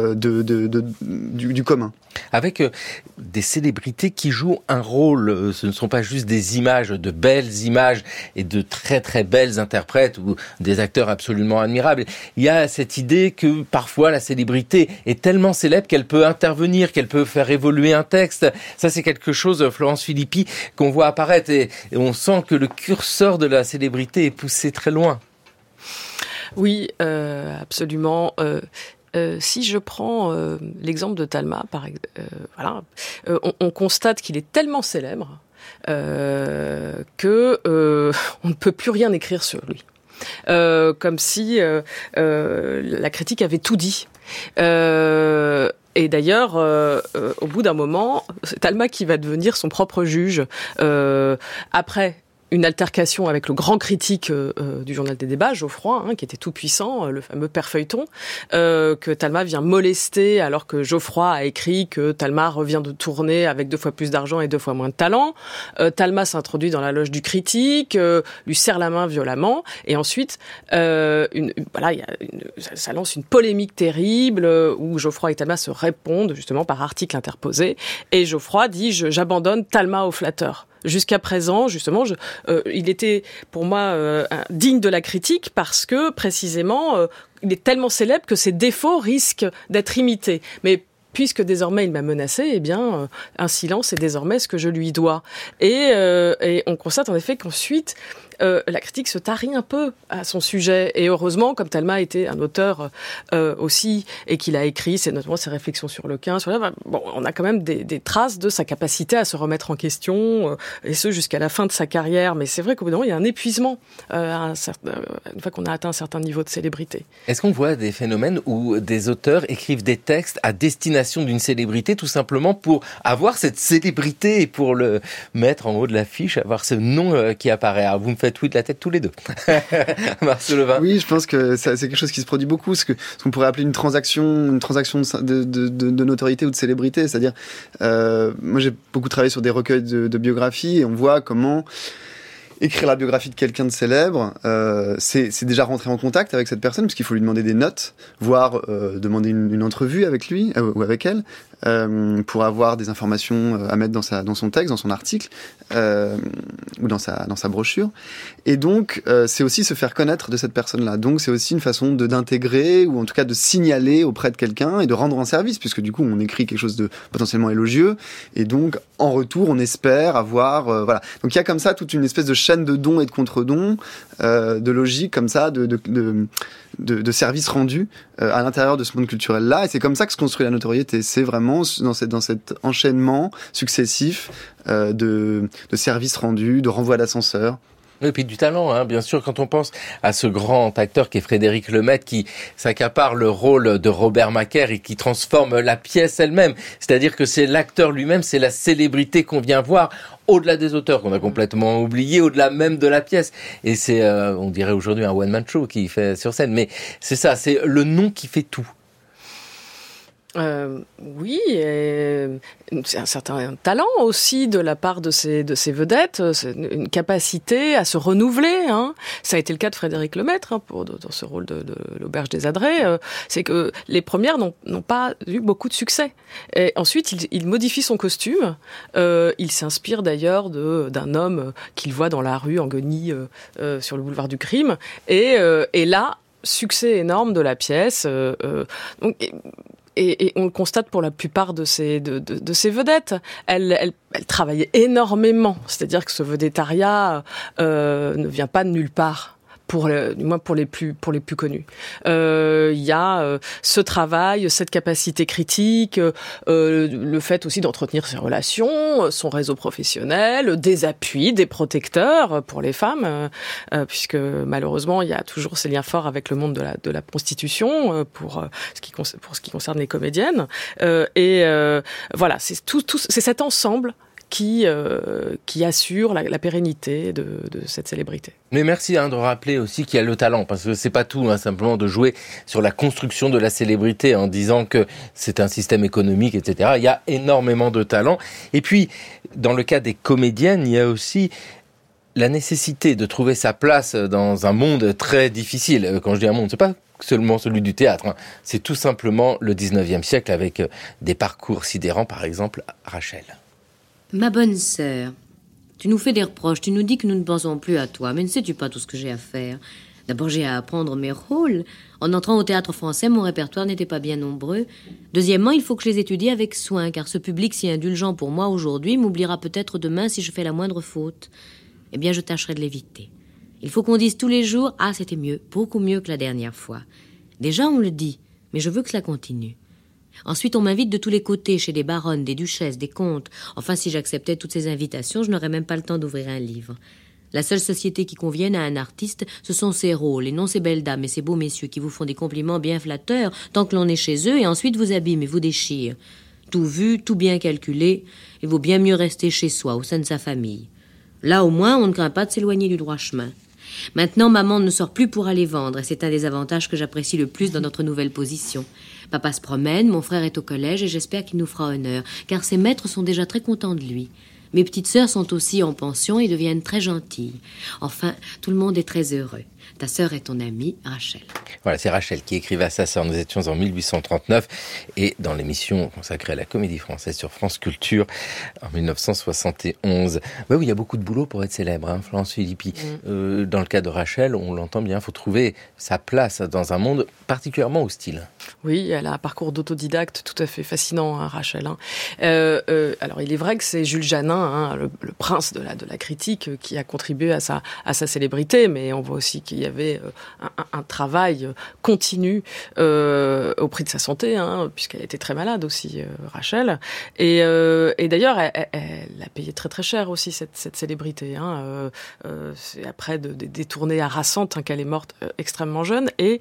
du commun. Avec des célébrités qui jouent un rôle, ce ne sont pas juste des images, de belles images et de très très belles interprètes ou des acteurs absolument admirables. Il y a cette idée que parfois la célébrité est tellement célèbre qu'elle peut intervenir, qu'elle peut faire évoluer un texte. Ça, c'est quelque chose, Florence Philippi, qu'on voit apparaître et on sent que le curseur de la célébrité est poussé très loin. Oui, absolument. Si je prends l'exemple de Talma, on constate qu'il est tellement célèbre que on ne peut plus rien écrire sur lui. Comme si la critique avait tout dit. Et d'ailleurs, au bout d'un moment, c'est Talma qui va devenir son propre juge. Après une altercation avec le grand critique du Journal des débats, Geoffroy, qui était tout puissant, le fameux père feuilleton, que Talma vient molester alors que Geoffroy a écrit que Talma revient de tourner avec 2 fois plus d'argent et 2 fois moins de talent. Talma s'introduit dans la loge du critique, lui serre la main violemment, et ensuite, ça lance une polémique terrible où Geoffroy et Talma se répondent justement par articles interposés, et Geoffroy dit: j'abandonne Talma au flatteur. Jusqu'à présent, justement, il était pour moi digne de la critique parce que précisément, il est tellement célèbre que ses défauts risquent d'être imités. Mais puisque désormais il m'a menacé, eh bien, un silence est désormais ce que je lui dois. Et on constate en effet qu'ensuite, la critique se tarit un peu à son sujet. Et heureusement, comme Talma était un auteur aussi, et qu'il a écrit notamment ses réflexions sur le quin, on a quand même des traces de sa capacité à se remettre en question, et ce jusqu'à la fin de sa carrière. Mais c'est vrai qu'au bout d'un moment, il y a un épuisement une fois qu'on a atteint un certain niveau de célébrité. Est-ce qu'on voit des phénomènes où des auteurs écrivent des textes à destination d'une célébrité, tout simplement pour avoir cette célébrité et pour le mettre en haut de l'affiche, avoir ce nom qui apparaît? Alors, vous me faites oui de la tête tous les deux. Marcel Levin. Oui, je pense que c'est quelque chose qui se produit beaucoup, ce qu'on pourrait appeler une transaction de notoriété ou de célébrité. C'est-à-dire, moi j'ai beaucoup travaillé sur des recueils de biographies, et on voit comment écrire la biographie de quelqu'un de célèbre, c'est déjà rentrer en contact avec cette personne, parce qu'il faut lui demander des notes, voire demander une entrevue avec lui ou avec elle, pour avoir des informations à mettre dans son texte, dans son article, ou dans sa brochure. Et donc, c'est aussi se faire connaître de cette personne-là. Donc, c'est aussi une façon d'intégrer, ou en tout cas de signaler auprès de quelqu'un et de rendre un service, puisque du coup, on écrit quelque chose de potentiellement élogieux, et donc, en retour, on espère avoir... voilà. Donc, il y a comme ça toute une espèce de chaîne de dons et de contre-dons, de logique comme ça, de services rendus à l'intérieur de ce monde culturel-là. Et c'est comme ça que se construit la notoriété. C'est vraiment dans cet enchaînement successif de services rendus, de renvois d'ascenseurs. Et puis du talent, bien sûr, quand on pense à ce grand acteur qui est Frédéric Lemaître, qui s'accapare le rôle de Robert Macaire et qui transforme la pièce elle-même. C'est-à-dire que c'est l'acteur lui-même, c'est la célébrité qu'on vient voir, au-delà des auteurs qu'on a complètement oubliés, au-delà même de la pièce. Et c'est, on dirait aujourd'hui, un one-man show qui fait sur scène. Mais c'est ça, c'est le nom qui fait tout. Oui, c'est un certain talent aussi de la part de ces vedettes, c'est une capacité à se renouveler. Ça a été le cas de Frédéric Lemaître dans ce rôle de l'Auberge des Adrets. C'est que les premières n'ont pas eu beaucoup de succès. Et ensuite, il modifie son costume. Il s'inspire d'ailleurs d'un homme qu'il voit dans la rue en guenille sur le boulevard du Crime. Et là, succès énorme de la pièce. Et on le constate pour la plupart de ces vedettes. Elles travaillent énormément. C'est-à-dire que ce vedettariat ne vient pas de nulle part. du moins pour les plus connus. Il y a ce travail, cette capacité critique, le fait aussi d'entretenir ses relations, son réseau professionnel, des appuis, des protecteurs pour les femmes, puisque malheureusement il y a toujours ces liens forts avec le monde de la prostitution pour ce qui concerne les comédiennes. Voilà, c'est c'est cet ensemble qui assure la pérennité de cette célébrité. Mais merci de rappeler aussi qu'il y a le talent, parce que c'est pas tout, simplement de jouer sur la construction de la célébrité en disant que c'est un système économique, etc. Il y a énormément de talent. Et puis, dans le cas des comédiennes, il y a aussi la nécessité de trouver sa place dans un monde très difficile. Quand je dis un monde, c'est pas seulement celui du théâtre, c'est tout simplement le 19e siècle avec des parcours sidérants, par exemple Rachel. Ma bonne sœur, tu nous fais des reproches, tu nous dis que nous ne pensons plus à toi, mais ne sais-tu pas tout ce que j'ai à faire? D'abord, j'ai à apprendre mes rôles. En entrant au théâtre français, mon répertoire n'était pas bien nombreux. Deuxièmement, il faut que je les étudie avec soin, car ce public si indulgent pour moi aujourd'hui m'oubliera peut-être demain si je fais la moindre faute. Eh bien, je tâcherai de l'éviter. Il faut qu'on dise tous les jours « Ah, c'était mieux, beaucoup mieux que la dernière fois ». Déjà, on le dit, mais je veux que cela continue. Ensuite, on m'invite de tous les côtés, chez des baronnes, des duchesses, des comtes. Enfin, si j'acceptais toutes ces invitations, je n'aurais même pas le temps d'ouvrir un livre. La seule société qui convienne à un artiste, ce sont ses rôles, et non ces belles dames et ces beaux messieurs qui vous font des compliments bien flatteurs tant que l'on est chez eux, et ensuite vous abîment et vous déchirent. Tout vu, tout bien calculé, il vaut bien mieux rester chez soi, au sein de sa famille. Là, au moins, on ne craint pas de s'éloigner du droit chemin. Maintenant, maman ne sort plus pour aller vendre, et c'est un des avantages que j'apprécie le plus dans notre nouvelle position. Papa se promène, mon frère est au collège, et j'espère qu'il nous fera honneur, car ses maîtres sont déjà très contents de lui. Mes petites sœurs sont aussi en pension et deviennent très gentilles. Enfin, tout le monde est très heureux. Ta sœur est ton amie, Rachel. Voilà, c'est Rachel qui écrivait à sa sœur. Nous étions en 1839 et dans l'émission consacrée à la Comédie Française sur France Culture en 1971. Oui, il y a beaucoup de boulot pour être célèbre, Florence Philippi. Dans le cas de Rachel, on l'entend bien, il faut trouver sa place dans un monde particulièrement hostile. Oui, elle a un parcours d'autodidacte tout à fait fascinant, Rachel. Alors, il est vrai que c'est Jules Janin, le prince de la critique, qui a contribué à sa célébrité, mais on voit aussi qu'il y avait un travail continu au prix de sa santé, puisqu'elle était très malade aussi, Rachel. Et d'ailleurs, elle a payé très très cher aussi cette célébrité. C'est après des tournées harassantes qu'elle est morte extrêmement jeune. Et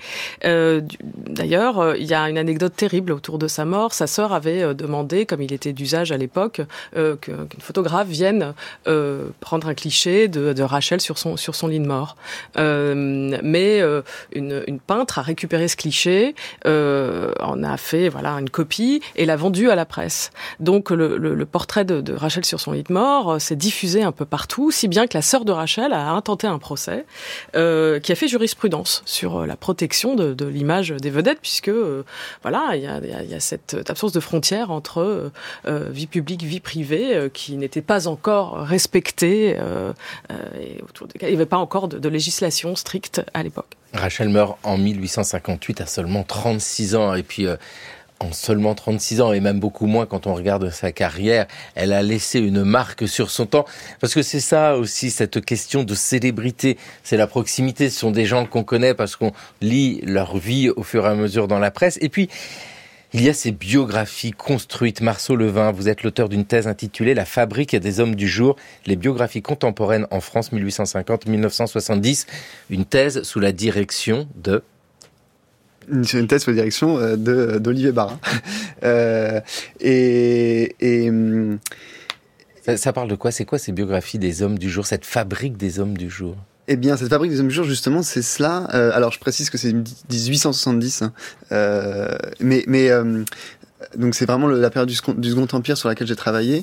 d'ailleurs, il y a une anecdote terrible autour de sa mort. Sa sœur avait demandé, comme il était d'usage à l'époque, qu'une photographe vienne prendre un cliché de Rachel sur son lit de mort. Mais une peintre a récupéré ce cliché, en a fait une copie et l'a vendu à la presse. Donc le portrait de Rachel sur son lit de mort s'est diffusé un peu partout, si bien que la sœur de Rachel a intenté un procès qui a fait jurisprudence sur la protection de l'image des vedettes, puisque il y a cette absence de frontière entre vie publique, vie privée, qui n'était pas encore respectée, et autour desquelles il n'y avait pas encore de législation stricte à l'époque. Rachel meurt en 1858 à seulement 36 ans. Et puis, en seulement 36 ans, et même beaucoup moins quand on regarde sa carrière, elle a laissé une marque sur son temps. Parce que c'est ça aussi, cette question de célébrité. C'est la proximité. Ce sont des gens qu'on connaît parce qu'on lit leur vie au fur et à mesure dans la presse. Et puis, il y a ces biographies construites. Marceau Levin, vous êtes l'auteur d'une thèse intitulée « La fabrique des hommes du jour, les biographies contemporaines en France 1850-1970 ». Une thèse sous la direction de... Une thèse sous la direction d'Olivier Barra. Ça parle de quoi? C'est quoi ces biographies des hommes du jour, cette fabrique des hommes du jour? Eh bien, cette fabrique des hommes du jour, justement, c'est cela. Alors, je précise que c'est 1870, donc c'est vraiment la période du Second Empire sur laquelle j'ai travaillé.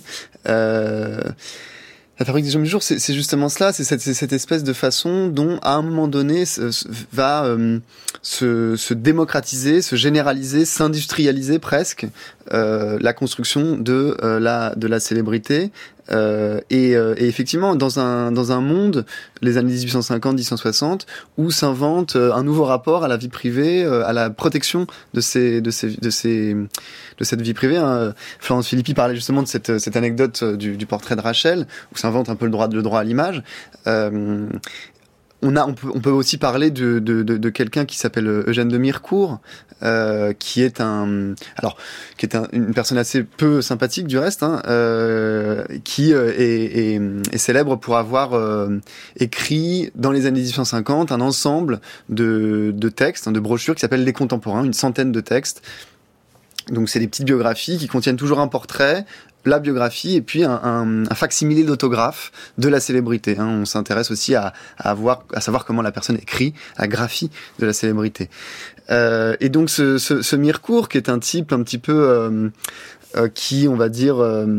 La fabrique des hommes du jour, c'est justement cela, c'est cette espèce de façon dont, à un moment donné, va se démocratiser, se généraliser, s'industrialiser presque la construction de la célébrité. Et effectivement, dans un monde, les années 1850-1860, où s'invente un nouveau rapport à la vie privée, à la protection de cette vie privée. Florence Philippi parlait justement de cette anecdote du portrait de Rachel, où s'invente un peu le droit à l'image. on peut aussi parler de quelqu'un qui s'appelle Eugène de Mirecourt, qui est une personne assez peu sympathique du reste, qui est célèbre pour avoir écrit dans les années 1850 un ensemble de textes, de brochures qui s'appellent Les Contemporains, une centaine de textes. Donc c'est des petites biographies qui contiennent toujours un portrait, la biographie et puis un facsimilé d'autographe de la célébrité. On s'intéresse aussi à savoir comment la personne écrit, la graphie de la célébrité. Et donc ce Mirecourt, qui est un type un petit peu qui, on va dire,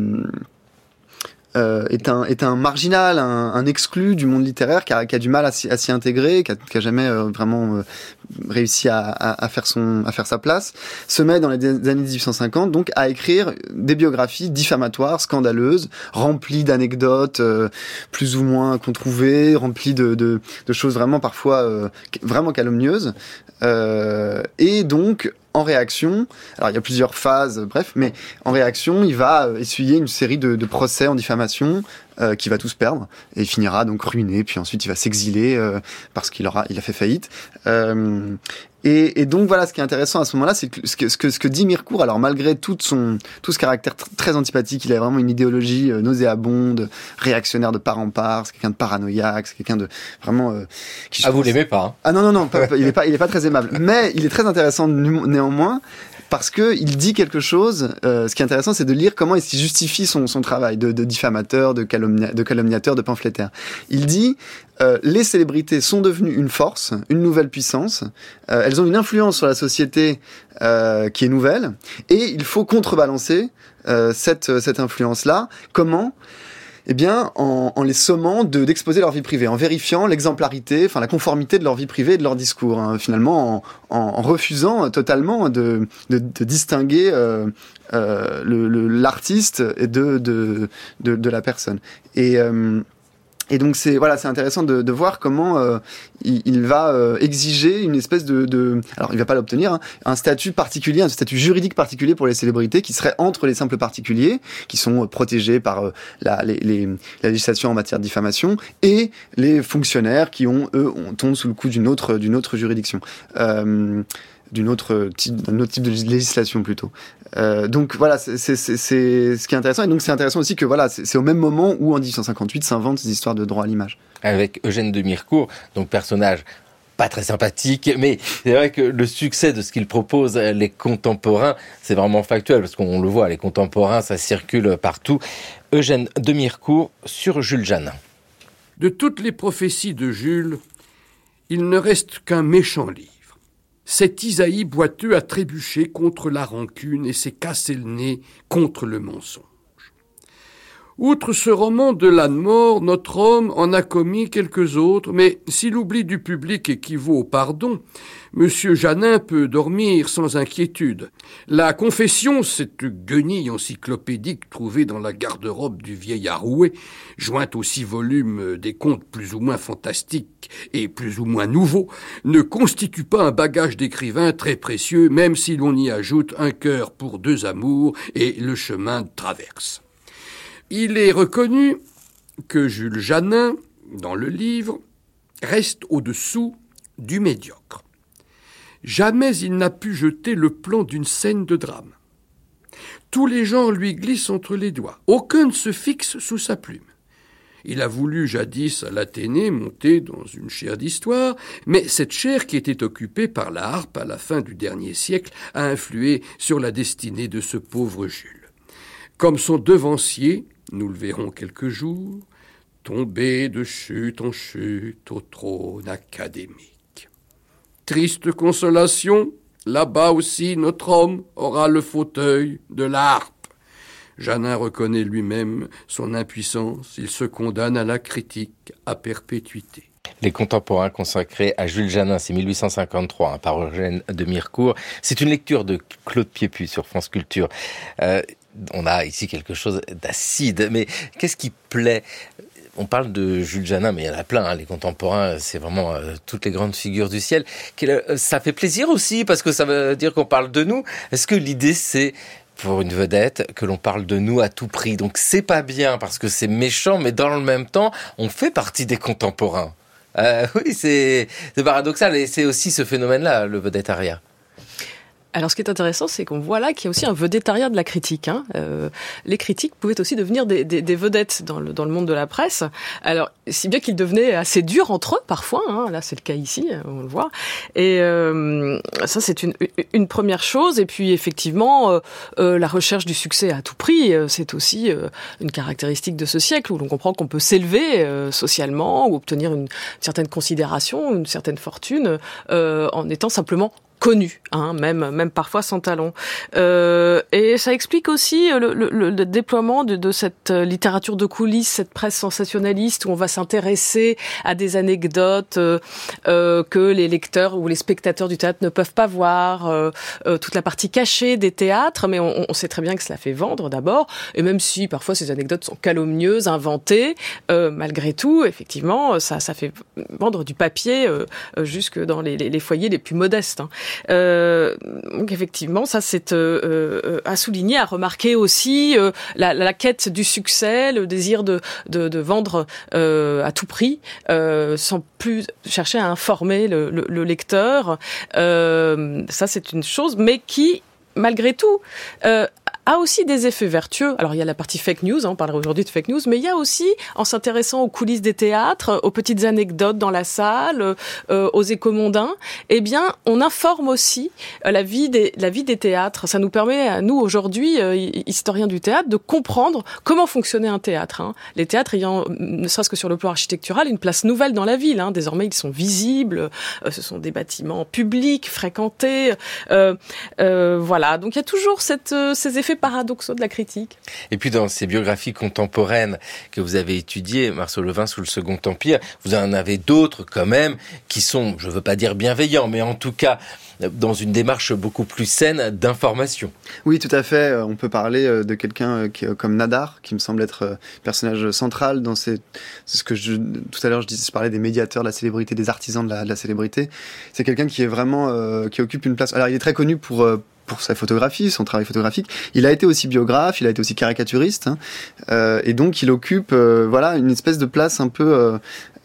est un marginal, un exclu du monde littéraire, qui a du mal à s'y intégrer, qui a jamais vraiment réussi à faire sa place, se met dans les années 1850 donc à écrire des biographies diffamatoires, scandaleuses, remplies d'anecdotes plus ou moins controuvées, remplies de choses vraiment parfois vraiment calomnieuses, et donc en réaction, alors il y a plusieurs phases, bref, mais en réaction, il va essuyer une série de procès en diffamation qu'il va tous perdre, et il finira donc ruiné, puis ensuite il va s'exiler parce qu'il a fait faillite. Et donc voilà, ce qui est intéressant à ce moment-là, c'est que ce que dit Mirecourt, alors malgré tout ce caractère très antipathique, il a vraiment une idéologie nauséabonde, réactionnaire de part en part, c'est quelqu'un de paranoïaque, c'est quelqu'un de vraiment... vous l'aimez pas, hein? Ah non, il est pas très aimable. Mais il est très intéressant néanmoins, parce que il dit quelque chose. Ce qui est intéressant, c'est de lire comment est-ce qu'il justifie son travail de diffamateur, de calomniateur, de pamphlétaire. Il dit les célébrités sont devenues une force, une nouvelle puissance. Elles ont une influence sur la société qui est nouvelle, et il faut contrebalancer cette influence-là. Comment ? Eh bien, en les sommant d'exposer leur vie privée, en vérifiant l'exemplarité, la conformité de leur vie privée et de leur discours, finalement, en refusant totalement de distinguer l'artiste de la personne. Et donc c'est intéressant de voir comment il va exiger une espèce alors il va pas l'obtenir, un statut particulier, un statut juridique particulier pour les célébrités qui serait entre les simples particuliers qui sont protégés par la législation en matière de diffamation et les fonctionnaires qui tombent sous le coup d'une autre juridiction. D'un autre type de législation plutôt. Donc voilà, c'est ce qui est intéressant. Et donc c'est intéressant aussi que c'est au même moment où en 1858 s'inventent ces histoires de droit à l'image. Avec Eugène de Mirecourt, donc personnage pas très sympathique, mais c'est vrai que le succès de ce qu'il propose, les contemporains, c'est vraiment factuel, parce qu'on le voit, les contemporains, ça circule partout. Eugène de Mirecourt sur Jules Janin. De toutes les prophéties de Jules, il ne reste qu'un méchant livre. Cet Isaïe boiteux a trébuché contre la rancune et s'est cassé le nez contre le mensonge. Outre ce roman de l'âne mort, notre homme en a commis quelques autres, mais si l'oubli du public équivaut au pardon, Monsieur Janin peut dormir sans inquiétude. La Confession, cette guenille encyclopédique trouvée dans la garde-robe du vieillard Rouet, jointe aux 6 volumes des contes plus ou moins fantastiques et plus ou moins nouveaux, ne constitue pas un bagage d'écrivain très précieux, même si l'on y ajoute Un cœur pour 2 amours et Le chemin de traverse. Il est reconnu que Jules Janin, dans le livre, reste au-dessous du médiocre. Jamais il n'a pu jeter le plan d'une scène de drame. Tous les genres lui glissent entre les doigts. Aucun ne se fixe sous sa plume. Il a voulu jadis à l'Athénée monter dans une chaire d'histoire, mais cette chaire qui était occupée par la harpe à la fin du dernier siècle a influé sur la destinée de ce pauvre Jules. Comme son devancier, nous le verrons quelques jours, tombé de chute en chute au trône académique. Triste consolation, là-bas aussi notre homme aura le fauteuil de la harpe. Janin reconnaît lui-même son impuissance, il se condamne à la critique à perpétuité. Les contemporains consacrés à Jules Janin, c'est 1853, par Eugène de Mirecourt. C'est une lecture de Claude Piepus sur France Culture. On a ici quelque chose d'acide, mais qu'est-ce qui plaît ? On parle de Jules Janin, mais il y en a plein, les contemporains, c'est vraiment toutes les grandes figures du ciel. Ça fait plaisir aussi, parce que ça veut dire qu'on parle de nous. Est-ce que l'idée, c'est, pour une vedette, que l'on parle de nous à tout prix ? Donc c'est pas bien, parce que c'est méchant, mais dans le même temps, on fait partie des contemporains. Oui, c'est paradoxal et c'est aussi ce phénomène-là, le vedettariat. Alors, ce qui est intéressant, c'est qu'on voit là qu'il y a aussi un vedettariat de la critique. Les critiques pouvaient aussi devenir des vedettes dans le monde de la presse. Alors, si bien qu'ils devenaient assez durs entre eux, parfois. Là, c'est le cas ici, on le voit. Et ça, c'est une première chose. Et puis, effectivement, la recherche du succès à tout prix, c'est aussi une caractéristique de ce siècle, où l'on comprend qu'on peut s'élever socialement ou obtenir une certaine considération, une certaine fortune, en étant simplement connu, même parfois sans talent. Et ça explique aussi le déploiement de cette littérature de coulisses, cette presse sensationnaliste où on va s'intéresser à des anecdotes que les lecteurs ou les spectateurs du théâtre ne peuvent pas voir, toute la partie cachée des théâtres, mais on sait très bien que cela fait vendre d'abord, et même si parfois ces anecdotes sont calomnieuses, inventées, malgré tout, effectivement, ça fait vendre du papier jusque dans les foyers les plus modestes. Donc effectivement, ça c'est à souligner, à remarquer aussi la quête du succès, le désir de vendre à tout prix, sans plus chercher à informer le lecteur. Ça c'est une chose, mais qui, malgré tout, a aussi des effets vertueux. Alors, il y a la partie fake news, on parlera aujourd'hui de fake news, mais il y a aussi, en s'intéressant aux coulisses des théâtres, aux petites anecdotes dans la salle, aux échos mondains, eh bien, on informe aussi la vie des théâtres. Ça nous permet, à nous, aujourd'hui, historiens du théâtre, de comprendre comment fonctionnait un théâtre. Les théâtres ayant, ne serait-ce que sur le plan architectural, une place nouvelle dans la ville. Désormais, ils sont visibles, ce sont des bâtiments publics, fréquentés. Voilà, donc il y a toujours ces effets paradoxaux de la critique. Et puis dans ces biographies contemporaines que vous avez étudiées, Marceau Levin, sous le Second Empire, vous en avez d'autres quand même qui sont, je ne veux pas dire bienveillants, mais en tout cas dans une démarche beaucoup plus saine d'information. Oui, tout à fait. On peut parler de quelqu'un comme Nadar, qui me semble être personnage central dans c'est ce que tout à l'heure je parlais des médiateurs de la célébrité, des artisans de la célébrité. C'est quelqu'un qui est vraiment qui occupe une place. Alors il est très connu pour sa photographie, son travail photographique. Il a été aussi biographe, il a été aussi caricaturiste, et donc il occupe une espèce de place un peu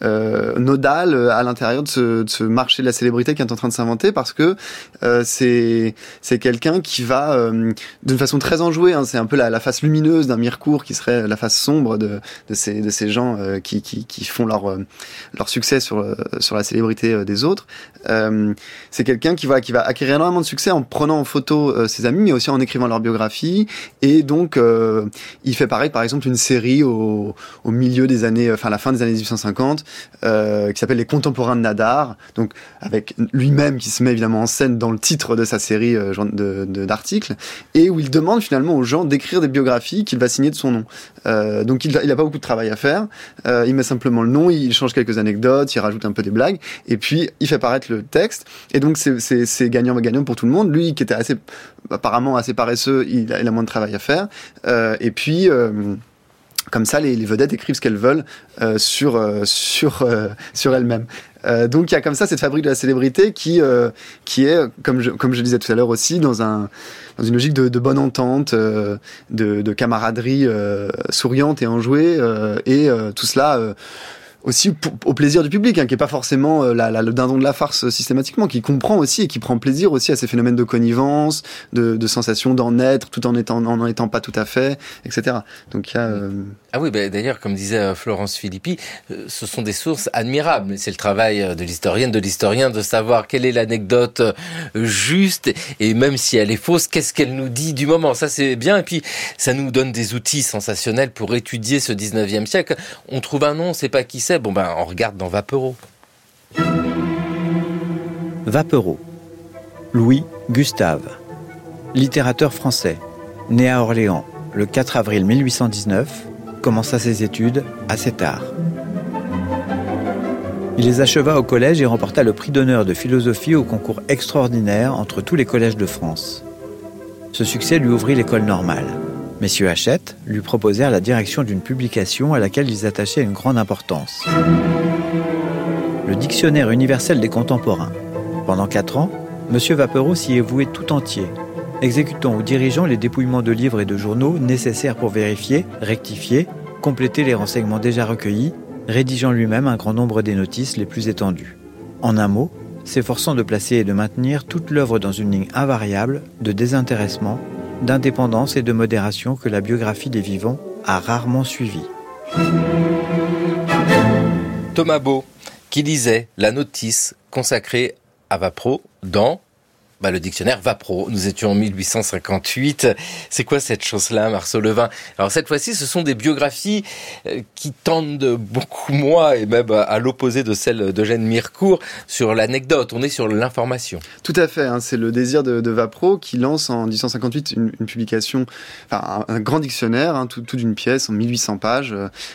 nodale à l'intérieur de ce marché de la célébrité qui est en train de s'inventer, parce que c'est quelqu'un qui va d'une façon très enjouée, c'est un peu la face lumineuse d'un Mirecourt qui serait la face sombre de ces gens qui font leur succès sur la célébrité des autres. C'est quelqu'un qui va acquérir énormément de succès en prenant en photo ses amis, mais aussi en écrivant leur biographie, et donc il fait pareil, par exemple, une série au milieu des années, la fin des années 1850, qui s'appelle Les Contemporains de Nadar, donc avec lui-même qui se met évidemment en scène dans le titre de sa série d'articles, et où il demande finalement aux gens d'écrire des biographies qu'il va signer de son nom. Donc il a pas beaucoup de travail à faire, il met simplement le nom, il change quelques anecdotes, il rajoute un peu des blagues, et puis il fait paraître le texte, et donc c'est gagnant pour tout le monde. Lui qui était apparemment assez paresseux, il a moins de travail à faire, et puis comme ça, les vedettes écrivent ce qu'elles veulent sur elles-mêmes. Donc il y a comme ça cette fabrique de la célébrité qui est, comme je disais tout à l'heure aussi, dans une logique de bonne entente, de camaraderie souriante et enjouée, et tout cela aussi au plaisir du public, qui est pas forcément le dindon de la farce systématiquement, qui comprend aussi et qui prend plaisir aussi à ces phénomènes de connivence, de sensation d'en être tout en étant pas tout à fait, etc. Donc il y a Ah oui, d'ailleurs, comme disait Florence Philippi, ce sont des sources admirables. C'est le travail de l'historienne, de l'historien, de savoir quelle est l'anecdote juste, et même si elle est fausse, qu'est-ce qu'elle nous dit du moment. Ça, c'est bien, et puis ça nous donne des outils sensationnels pour étudier ce 19e siècle. On trouve un nom, on ne sait pas qui c'est, on regarde dans Vapereau. Vapereau, Louis Gustave, littérateur français, né à Orléans le 4 avril 1819, commença ses études assez tard. Il les acheva au collège et remporta le prix d'honneur de philosophie au concours extraordinaire entre tous les collèges de France. Ce succès lui ouvrit l'école normale. Messieurs Hachette lui proposèrent la direction d'une publication à laquelle ils attachaient une grande importance. Le Dictionnaire universel des contemporains. Pendant 4 ans, M. Vapereau s'y est voué tout entier, exécutant ou dirigeant les dépouillements de livres et de journaux nécessaires pour vérifier, rectifier, compléter les renseignements déjà recueillis, rédigeant lui-même un grand nombre des notices les plus étendues. En un mot, s'efforçant de placer et de maintenir toute l'œuvre dans une ligne invariable de désintéressement, d'indépendance et de modération que la biographie des vivants a rarement suivi. Thomas Beau, qui lisait la notice consacrée à Vapro dans le dictionnaire Vapro. Nous étions en 1858. C'est quoi cette chose-là, Marceau Levin? Alors cette fois-ci, ce sont des biographies qui tendent beaucoup moins, et même à l'opposé de celle d'Eugène Mirecourt, sur l'anecdote. On est sur l'information. Tout à fait. C'est le désir de Vapro qui lance en 1858 une publication, un grand dictionnaire, tout d'une pièce, en 1800 pages,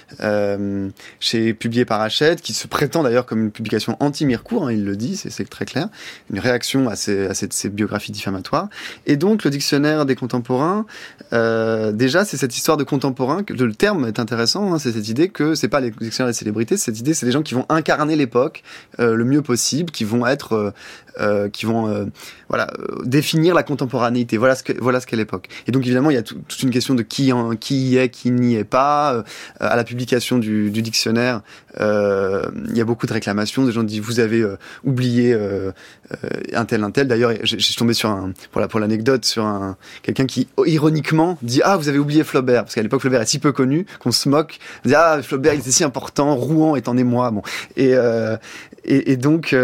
publié par Hachette, qui se prétend d'ailleurs comme une publication anti-Mirecourt, il le dit, c'est très clair. Une réaction à ces biographies diffamatoires. Et donc, le dictionnaire des contemporains, déjà, c'est cette histoire de contemporains, le terme est intéressant, c'est cette idée que c'est pas les dictionnaires des célébrités, c'est cette idée, c'est des gens qui vont incarner l'époque le mieux possible, qui vont être, définir la contemporanéité. Voilà ce qu'est l'époque. Et donc, évidemment, il y a toute une question de qui y est, qui n'y est pas. À la publication du dictionnaire, il y a beaucoup de réclamations. Des gens disent, vous avez oublié un tel. D'ailleurs, je suis tombé pour l'anecdote, sur quelqu'un qui, ironiquement, dit « Ah, vous avez oublié Flaubert », parce qu'à l'époque, Flaubert est si peu connu qu'on se moque. On dit « Ah, Flaubert, il était si important, Rouen est en émoi. » Bon. Et donc...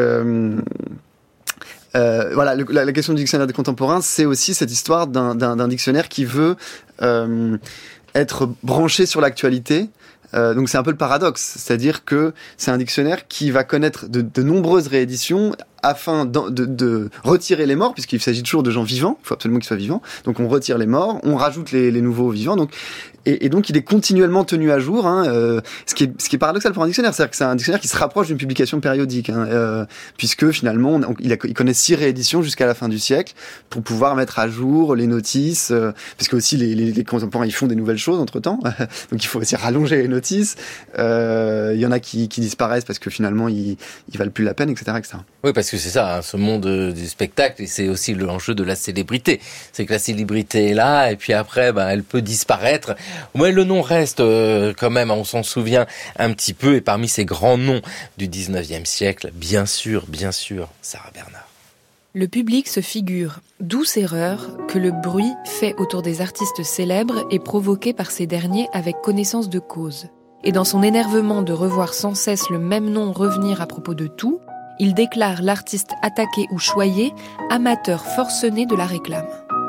la question du dictionnaire des contemporains, c'est aussi cette histoire d'un dictionnaire qui veut être branché sur l'actualité. Donc c'est un peu le paradoxe, c'est-à-dire que c'est un dictionnaire qui va connaître de nombreuses rééditions afin de retirer les morts, puisqu'il s'agit toujours de gens vivants, il faut absolument qu'ils soient vivants, donc on retire les morts, on rajoute les nouveaux vivants, et donc il est continuellement tenu à jour, ce qui est paradoxal pour un dictionnaire, c'est-à-dire que c'est un dictionnaire qui se rapproche d'une publication périodique, puisque finalement il connaît 6 rééditions jusqu'à la fin du siècle pour pouvoir mettre à jour les notices, parce que aussi les contemporains ils font des nouvelles choses entre-temps, donc il faut aussi rallonger les notices, il y en a qui disparaissent parce que finalement ils valent plus la peine, etc. Oui, parce que c'est ça, ce monde du spectacle, et c'est aussi l'enjeu de la célébrité. C'est que la célébrité est là, et puis après, elle peut disparaître. Mais le nom reste quand même, on s'en souvient un petit peu, et parmi ces grands noms du 19e siècle, bien sûr, Sarah Bernhardt. Le public se figure, douce erreur, que le bruit fait autour des artistes célèbres est provoqué par ces derniers avec connaissance de cause. Et dans son énervement de revoir sans cesse le même nom revenir à propos de tout, il déclare l'artiste attaqué ou choyé amateur forcené de la réclame.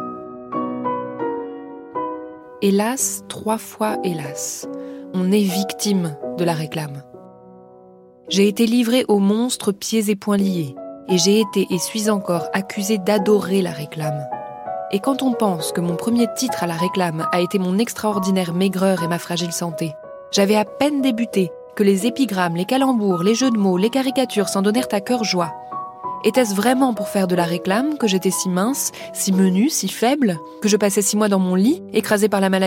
Hélas, 3 fois hélas, on est victime de la réclame. J'ai été livré aux monstres pieds et poings liés, et j'ai été et suis encore accusé d'adorer la réclame. Et quand on pense que mon premier titre à la réclame a été mon extraordinaire maigreur et ma fragile santé, j'avais à peine débuté que les épigrammes, les calembours, les jeux de mots, les caricatures s'en donnèrent à cœur joie. Était-ce vraiment pour faire de la réclame que j'étais si mince, si menue, si faible, que je passais 6 mois dans mon lit, écrasée par la maladie ?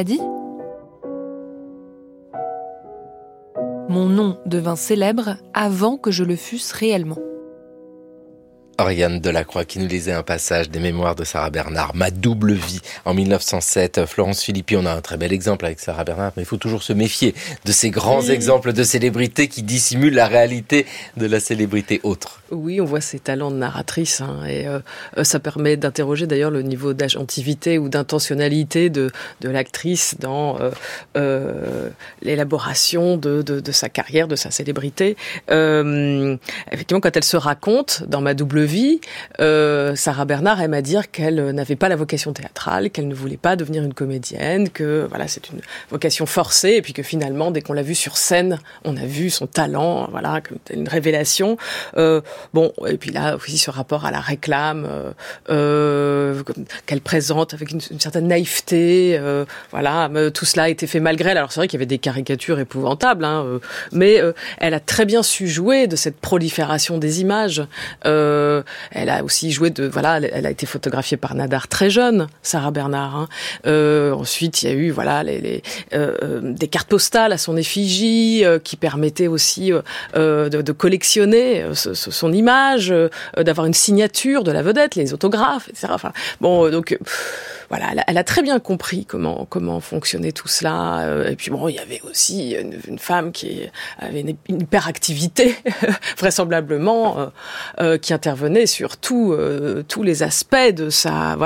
Mon nom devint célèbre avant que je le fusse réellement. Oriane Delacroix qui nous lisait un passage des mémoires de Sarah Bernhardt, Ma double vie, en 1907. Florence Philippi, on a un très bel exemple avec Sarah Bernhardt, mais il faut toujours se méfier de ces grands exemples de célébrités qui dissimulent la réalité de la célébrité autre. Oui, on voit ses talents de narratrice, et ça permet d'interroger d'ailleurs le niveau d'agentivité ou d'intentionnalité de l'actrice dans l'élaboration de sa carrière, de sa célébrité. Effectivement, quand elle se raconte dans Ma double vie, Sarah Bernhardt aime à dire qu'elle n'avait pas la vocation théâtrale, qu'elle ne voulait pas devenir une comédienne, que voilà, c'est une vocation forcée, et puis que finalement, dès qu'on l'a vue sur scène, on a vu son talent, voilà, comme une révélation. Et puis là aussi ce rapport à la réclame qu'elle présente avec une certaine naïveté, tout cela a été fait malgré elle. Alors c'est vrai qu'il y avait des caricatures épouvantables, mais elle a très bien su jouer de cette prolifération des images. Elle a aussi joué elle a été photographiée par Nadar très jeune, Sarah Bernhardt. Ensuite, il y a eu des cartes postales à son effigie qui permettaient aussi de collectionner son image, d'avoir une signature de la vedette, les autographes, etc. voilà, elle a très bien compris comment fonctionnait tout cela. Et puis bon, il y avait aussi une femme qui avait une hyperactivité, vraisemblablement, qui intervenait sur tous les aspects de sa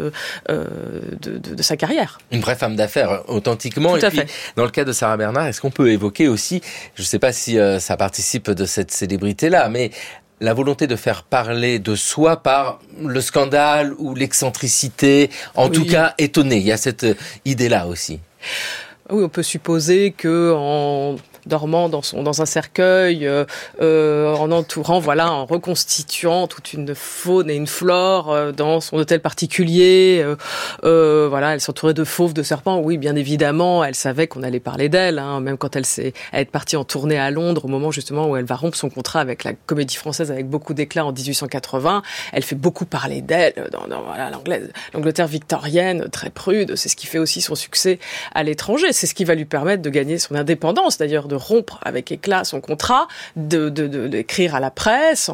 de sa carrière. Une vraie femme d'affaires, authentiquement. Tout à fait. Dans le cas de Sarah Bernhardt, est-ce qu'on peut évoquer aussi, je ne sais pas si ça participe de cette célébrité-là, mais la volonté de faire parler de soi par le scandale ou l'excentricité, en tout cas étonné. Il y a cette idée-là aussi. Oui, on peut supposer que en dormant dans un cercueil, en entourant, en reconstituant toute une faune et une flore dans son hôtel particulier. Elle s'entourait de fauves, de serpents. Oui, bien évidemment, elle savait qu'on allait parler d'elle, même quand elle est partie en tournée à Londres, au moment justement où elle va rompre son contrat avec la Comédie Française avec beaucoup d'éclat en 1880. Elle fait beaucoup parler d'elle dans l'Angleterre victorienne, très prude. C'est ce qui fait aussi son succès à l'étranger. C'est ce qui va lui permettre de gagner son indépendance, d'ailleurs, de rompre avec éclat son contrat, d'écrire à la presse,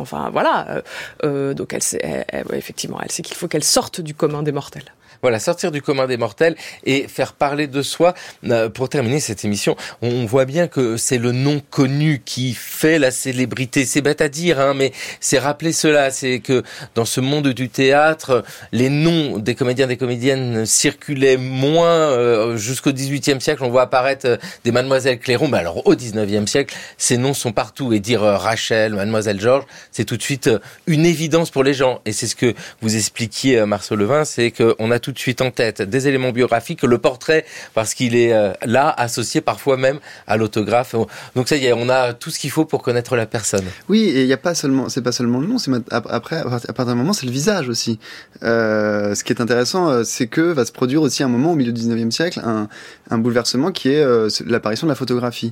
donc elle sait, effectivement, elle sait qu'il faut qu'elle sorte du commun des mortels. Voilà, sortir du commun des mortels et faire parler de soi. Pour terminer cette émission, on voit bien que c'est le nom connu qui fait la célébrité. C'est bête à dire, mais c'est rappeler cela. C'est que dans ce monde du théâtre, les noms des comédiens, des comédiennes circulaient moins. Jusqu'au XVIIIe siècle, on voit apparaître des Mademoiselle Clairon. Mais alors, au XIXe siècle, ces noms sont partout. Et dire Rachel, Mademoiselle Georges, c'est tout de suite une évidence pour les gens. Et c'est ce que vous expliquiez, Marceau Levin, c'est qu'on a tout de suite en tête des éléments biographiques, le portrait, parce qu'il est là, associé parfois même à l'autographe. Donc ça y est, on a tout ce qu'il faut pour connaître la personne. Oui, et il y a pas seulement, c'est pas seulement le nom, après, à partir d'un moment, c'est le visage aussi. Ce qui est intéressant, c'est que va se produire aussi un moment au milieu du 19e siècle, un bouleversement qui est l'apparition de la photographie.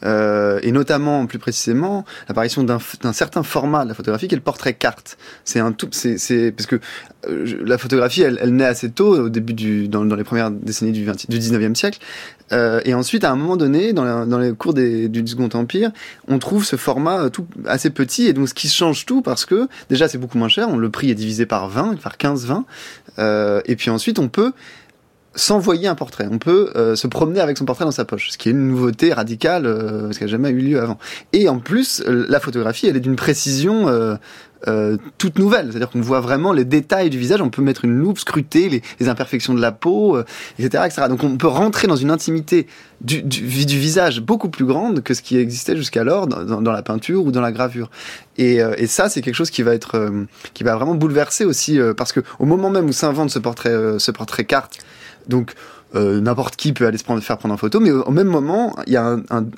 Et notamment, plus précisément, l'apparition d'un certain format de la photographie qui est le portrait carte. C'est parce que la photographie, elle naît assez tôt, au début dans les premières décennies du 19e siècle. Et ensuite, à un moment donné, dans les cours du Second Empire, on trouve ce format assez petit, et donc ce qui change tout, parce que déjà c'est beaucoup moins cher, le prix est divisé par 15-20, et puis ensuite on peut s'envoyer un portrait, on peut se promener avec son portrait dans sa poche, ce qui est une nouveauté radicale, ce qui n'a jamais eu lieu avant. Et en plus, la photographie, elle est d'une précision toute nouvelle, c'est-à-dire qu'on voit vraiment les détails du visage, on peut mettre une loupe, scruter les imperfections de la peau, etc., etc. Donc on peut rentrer dans une intimité du visage beaucoup plus grande que ce qui existait jusqu'alors dans la peinture ou dans la gravure. Et ça, c'est quelque chose qui va vraiment bouleverser aussi, parce que au moment même où s'invente ce portrait carte, donc n'importe qui peut aller faire prendre en photo, mais au même moment, il y a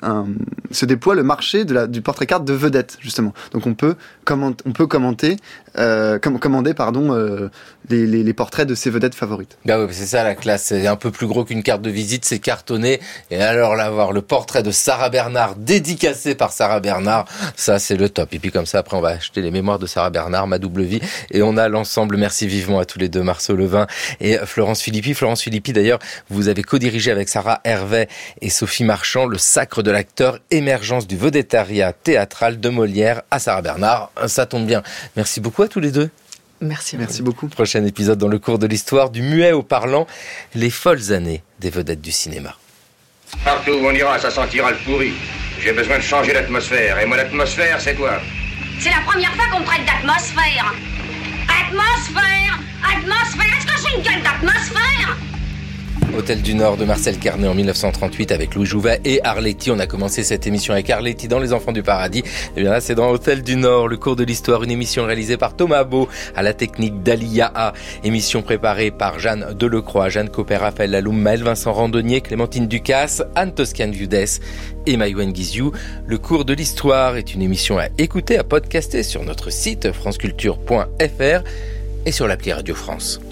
se déploie le marché du portrait carte de vedette, justement. Donc on peut commander les portraits de ses vedettes favorites. Bah oui, c'est ça la classe, c'est un peu plus gros qu'une carte de visite, c'est cartonné. Et alors là, voir le portrait de Sarah Bernhardt dédicacé par Sarah Bernhardt, ça c'est le top. Et puis comme ça, après on va acheter les mémoires de Sarah Bernhardt, Ma double vie, et on a l'ensemble. Merci vivement à tous les deux, Marceau Levin et Florence Philippi. Florence Philippi, d'ailleurs, vous avez co-dirigé avec Sarah Hervé et Sophie Marchand le Sacre de l'acteur, émergence du vedettariat théâtral de Molière à Sarah Bernhardt. Ça tombe bien. Merci beaucoup à tous les deux. Merci beaucoup. Prochain épisode dans le cours de l'histoire, du muet au parlant, les folles années des vedettes du cinéma. Partout où on ira, ça sentira le pourri. J'ai besoin de changer l'atmosphère. Et mon atmosphère, c'est toi. C'est la première fois qu'on me traite d'atmosphère. Atmosphère. Est-ce que j'ai une gueule d'atmosphère? Hôtel du Nord de Marcel Carné en 1938 avec Louis Jouvet et Arletty. On a commencé cette émission avec Arletty dans Les Enfants du Paradis. Et bien là, c'est dans Hôtel du Nord, le cours de l'histoire, une émission réalisée par Thomas Beau à la technique d'Aliaa. Émission préparée par Jeanne Delecroix, Jeanne Copper, Raphaël Laloum, Maël Vincent Randonnier, Clémentine Ducasse, Anne Toscane-Viudès et Maïwen Guizou. Le cours de l'histoire est une émission à écouter, à podcaster sur notre site franceculture.fr et sur l'appli Radio France.